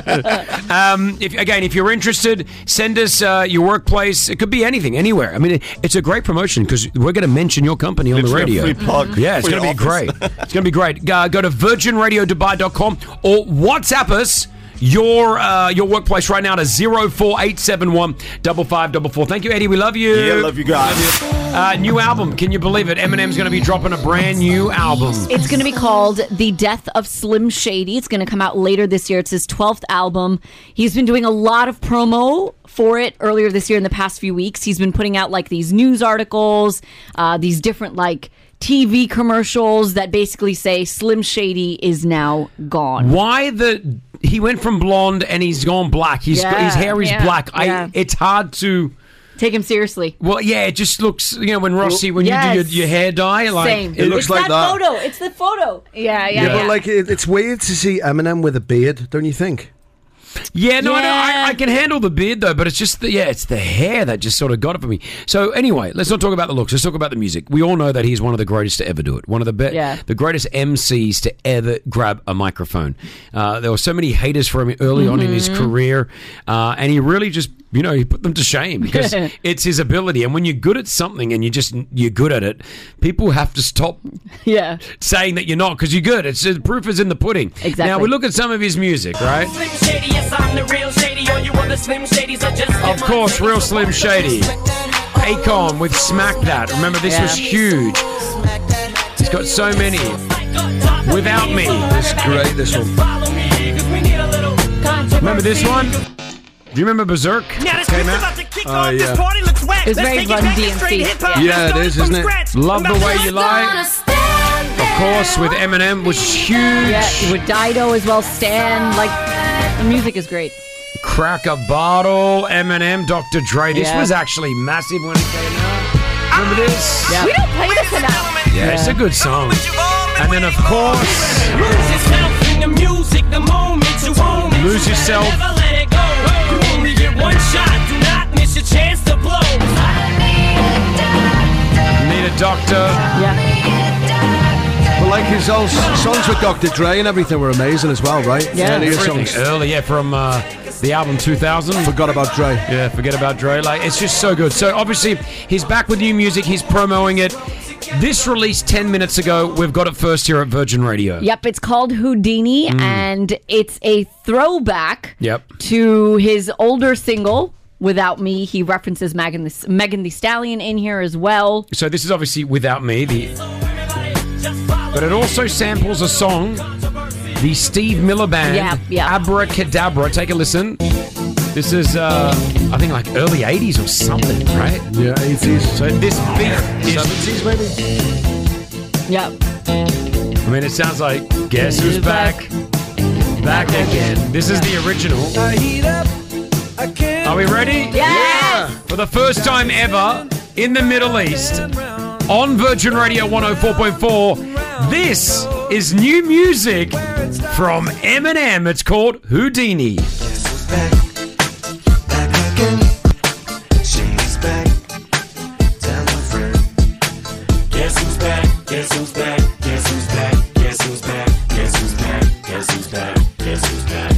um, if, again, if you're interested, send us uh, your workplace. It could be anything, anywhere. I mean, it, it's a great promotion because we're going to mention your company on the Literally a radio. free plug Yeah, it's for going to be your great. office. It's going to be great. Uh, go to virgin radio dubai dot com or WhatsApp us your uh, your workplace right now to zero four eight seven one double five double four. Thank you, Eddie. We love you. Yeah, love you guys. Uh, new album. Can you believe it? Eminem's going to be dropping a brand new album. It's going to be called The Death of Slim Shady. It's going to come out later this year. It's his twelfth album. He's been doing a lot of promo for it earlier this year in the past few weeks. He's been putting out like these news articles, uh, these different like T V commercials that basically say Slim Shady is now gone. Why the he went from blonde and he's gone black. He's got, his Yeah, hair is yeah, black. I yeah. it's hard to Take him seriously. Well, yeah, it just looks, you know, when Rossi, when Yes. you do your, your hair dye, like Same. It looks it's like that. photo. It's the photo. Yeah, Yeah, but like it, it's weird to see Eminem with a beard, don't you think? Yeah, no, I, don't, I, I can handle the beard though, but it's just the, yeah, it's the hair that just sort of got it for me. So anyway, let's not talk about the looks. Let's talk about the music. We all know that he's one of the greatest to ever do it. One of the be- Yeah. the greatest M Cs to ever grab a microphone. Uh, there were so many haters for him early on in his Mhm. career, uh, and he really just you know, he put them to shame because it's his ability. And when you're good at something and you just you're good at it, people have to stop yeah. saying that you're not because you're good. It's the proof is in the pudding. Exactly. Now we look at some of his music, right? Slim Shady, yes, I'm the real Shady. All you other Slim Shadys are just Of course, real Slim Shady. Akon with Smack That. Remember, this Yeah. was huge. He's got so many. Without Me. It's great, this one. Remember this one? Do you remember Berserk? Came out? Oh, yeah. It's very Run D M C. Yeah, it is, isn't it? Love the Way You Lie. Of course, with Eminem, which is huge. Yeah, with Dido as well, Stan. Like, the music is great. Crack a Bottle, Eminem, Doctor Dre. This Yeah. was actually massive when it came out. Remember this? Yeah. We don't play this enough. Yeah, it's a good song. And then, of course, Lose yourself in the music the moment you own it. Lose Yourself. Never let it go. You only get one shot. Do not miss your chance to blow. Need a Doctor. Yeah. But like his old s- songs with Doctor Dre and everything were amazing as well, right? Yeah. Earlier Everything songs. early, yeah, from uh, the album two thousand. Forgot about Dre. Yeah, forget about Dre. Like, it's just so good. So obviously, he's back with new music. He's promoting it. This released ten minutes ago. We've got it first here at Virgin Radio. Yep, it's called Houdini, Mm. and it's a throwback Yep. to his older single, Without Me. He references Megan the, Megan Thee Stallion in here as well. So this is obviously Without Me, the, but it also samples a song, the Steve Miller Band, Yeah, yeah. Abracadabra. Take a listen. This is, uh, I think, like early eighties or something, right? Yeah, eighties. So this beat is seventies, maybe? Yep. I mean, it sounds like Guess Who's Back? Back again. This is the original. Are we ready? Yeah. For the first time ever in the Middle East, on Virgin Radio one oh four point four, this is new music from Eminem. It's called Houdini. She's back. Tell my friend. Guess who's back? Guess who's back? Guess who's back? Guess who's back? Guess who's back? Guess who's back? Guess who's back?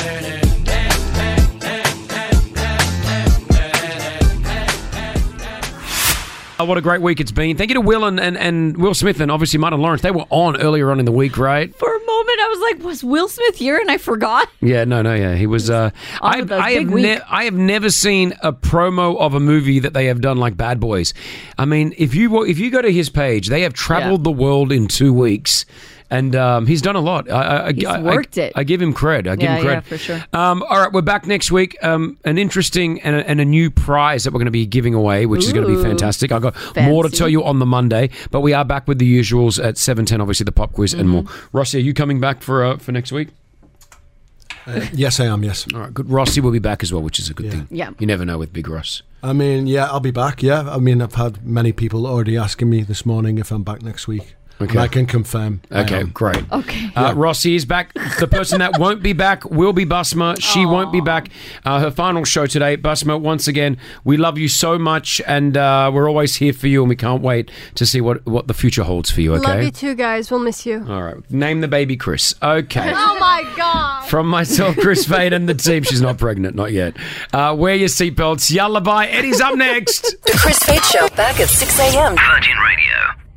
Oh, what a great week it's been. Thank you to Will and, and, and Will Smith and obviously Martin Lawrence. They were on earlier on in the week, right? For a moment, I was like, was Will Smith here? And I forgot. Yeah, no, no, yeah. He was. Uh, On I, with a I, have big week. ne- I have never seen a promo of a movie that they have done like Bad Boys. I mean, if you wa- if you go to his page, they have traveled the world in two weeks. And um, he's done a lot. I, I, He's I, worked I, it. I give him cred. I give Yeah, him cred. yeah, for sure. Um, all right, we're back next week. Um, an interesting and a, and a new prize that we're going to be giving away, which is going to be Ooh. fantastic. I've got more to Fancy. tell you on the Monday, but we are back with the usuals at seven ten, obviously the pop quiz and more. Mm-hmm. Rossi, are you coming back for uh, for next week? Uh, yes, I am, yes. All right, good. Rossi will be back as well, which is a good thing. Yeah. You never know with Big Ross. I mean, yeah, I'll be back, yeah. I mean, I've had many people already asking me this morning if I'm back next week. Okay. And I can confirm. I Okay, am. great. Okay. Uh, Rossi is back. The person that won't be back will be Basma. She won't be back. Uh, her final show today. Basma, once again, we love you so much, and uh, we're always here for you, and we can't wait to see what, what the future holds for you, okay? Love you too, guys. We'll miss you. All right. Name the baby Chris. Okay. Oh my god. From myself, Chris Fade, and the team. She's not pregnant, not yet. Uh, wear your seatbelts. Yalla bye. Eddie's up next. The Chris Fade Show back at six a.m. Virgin Radio.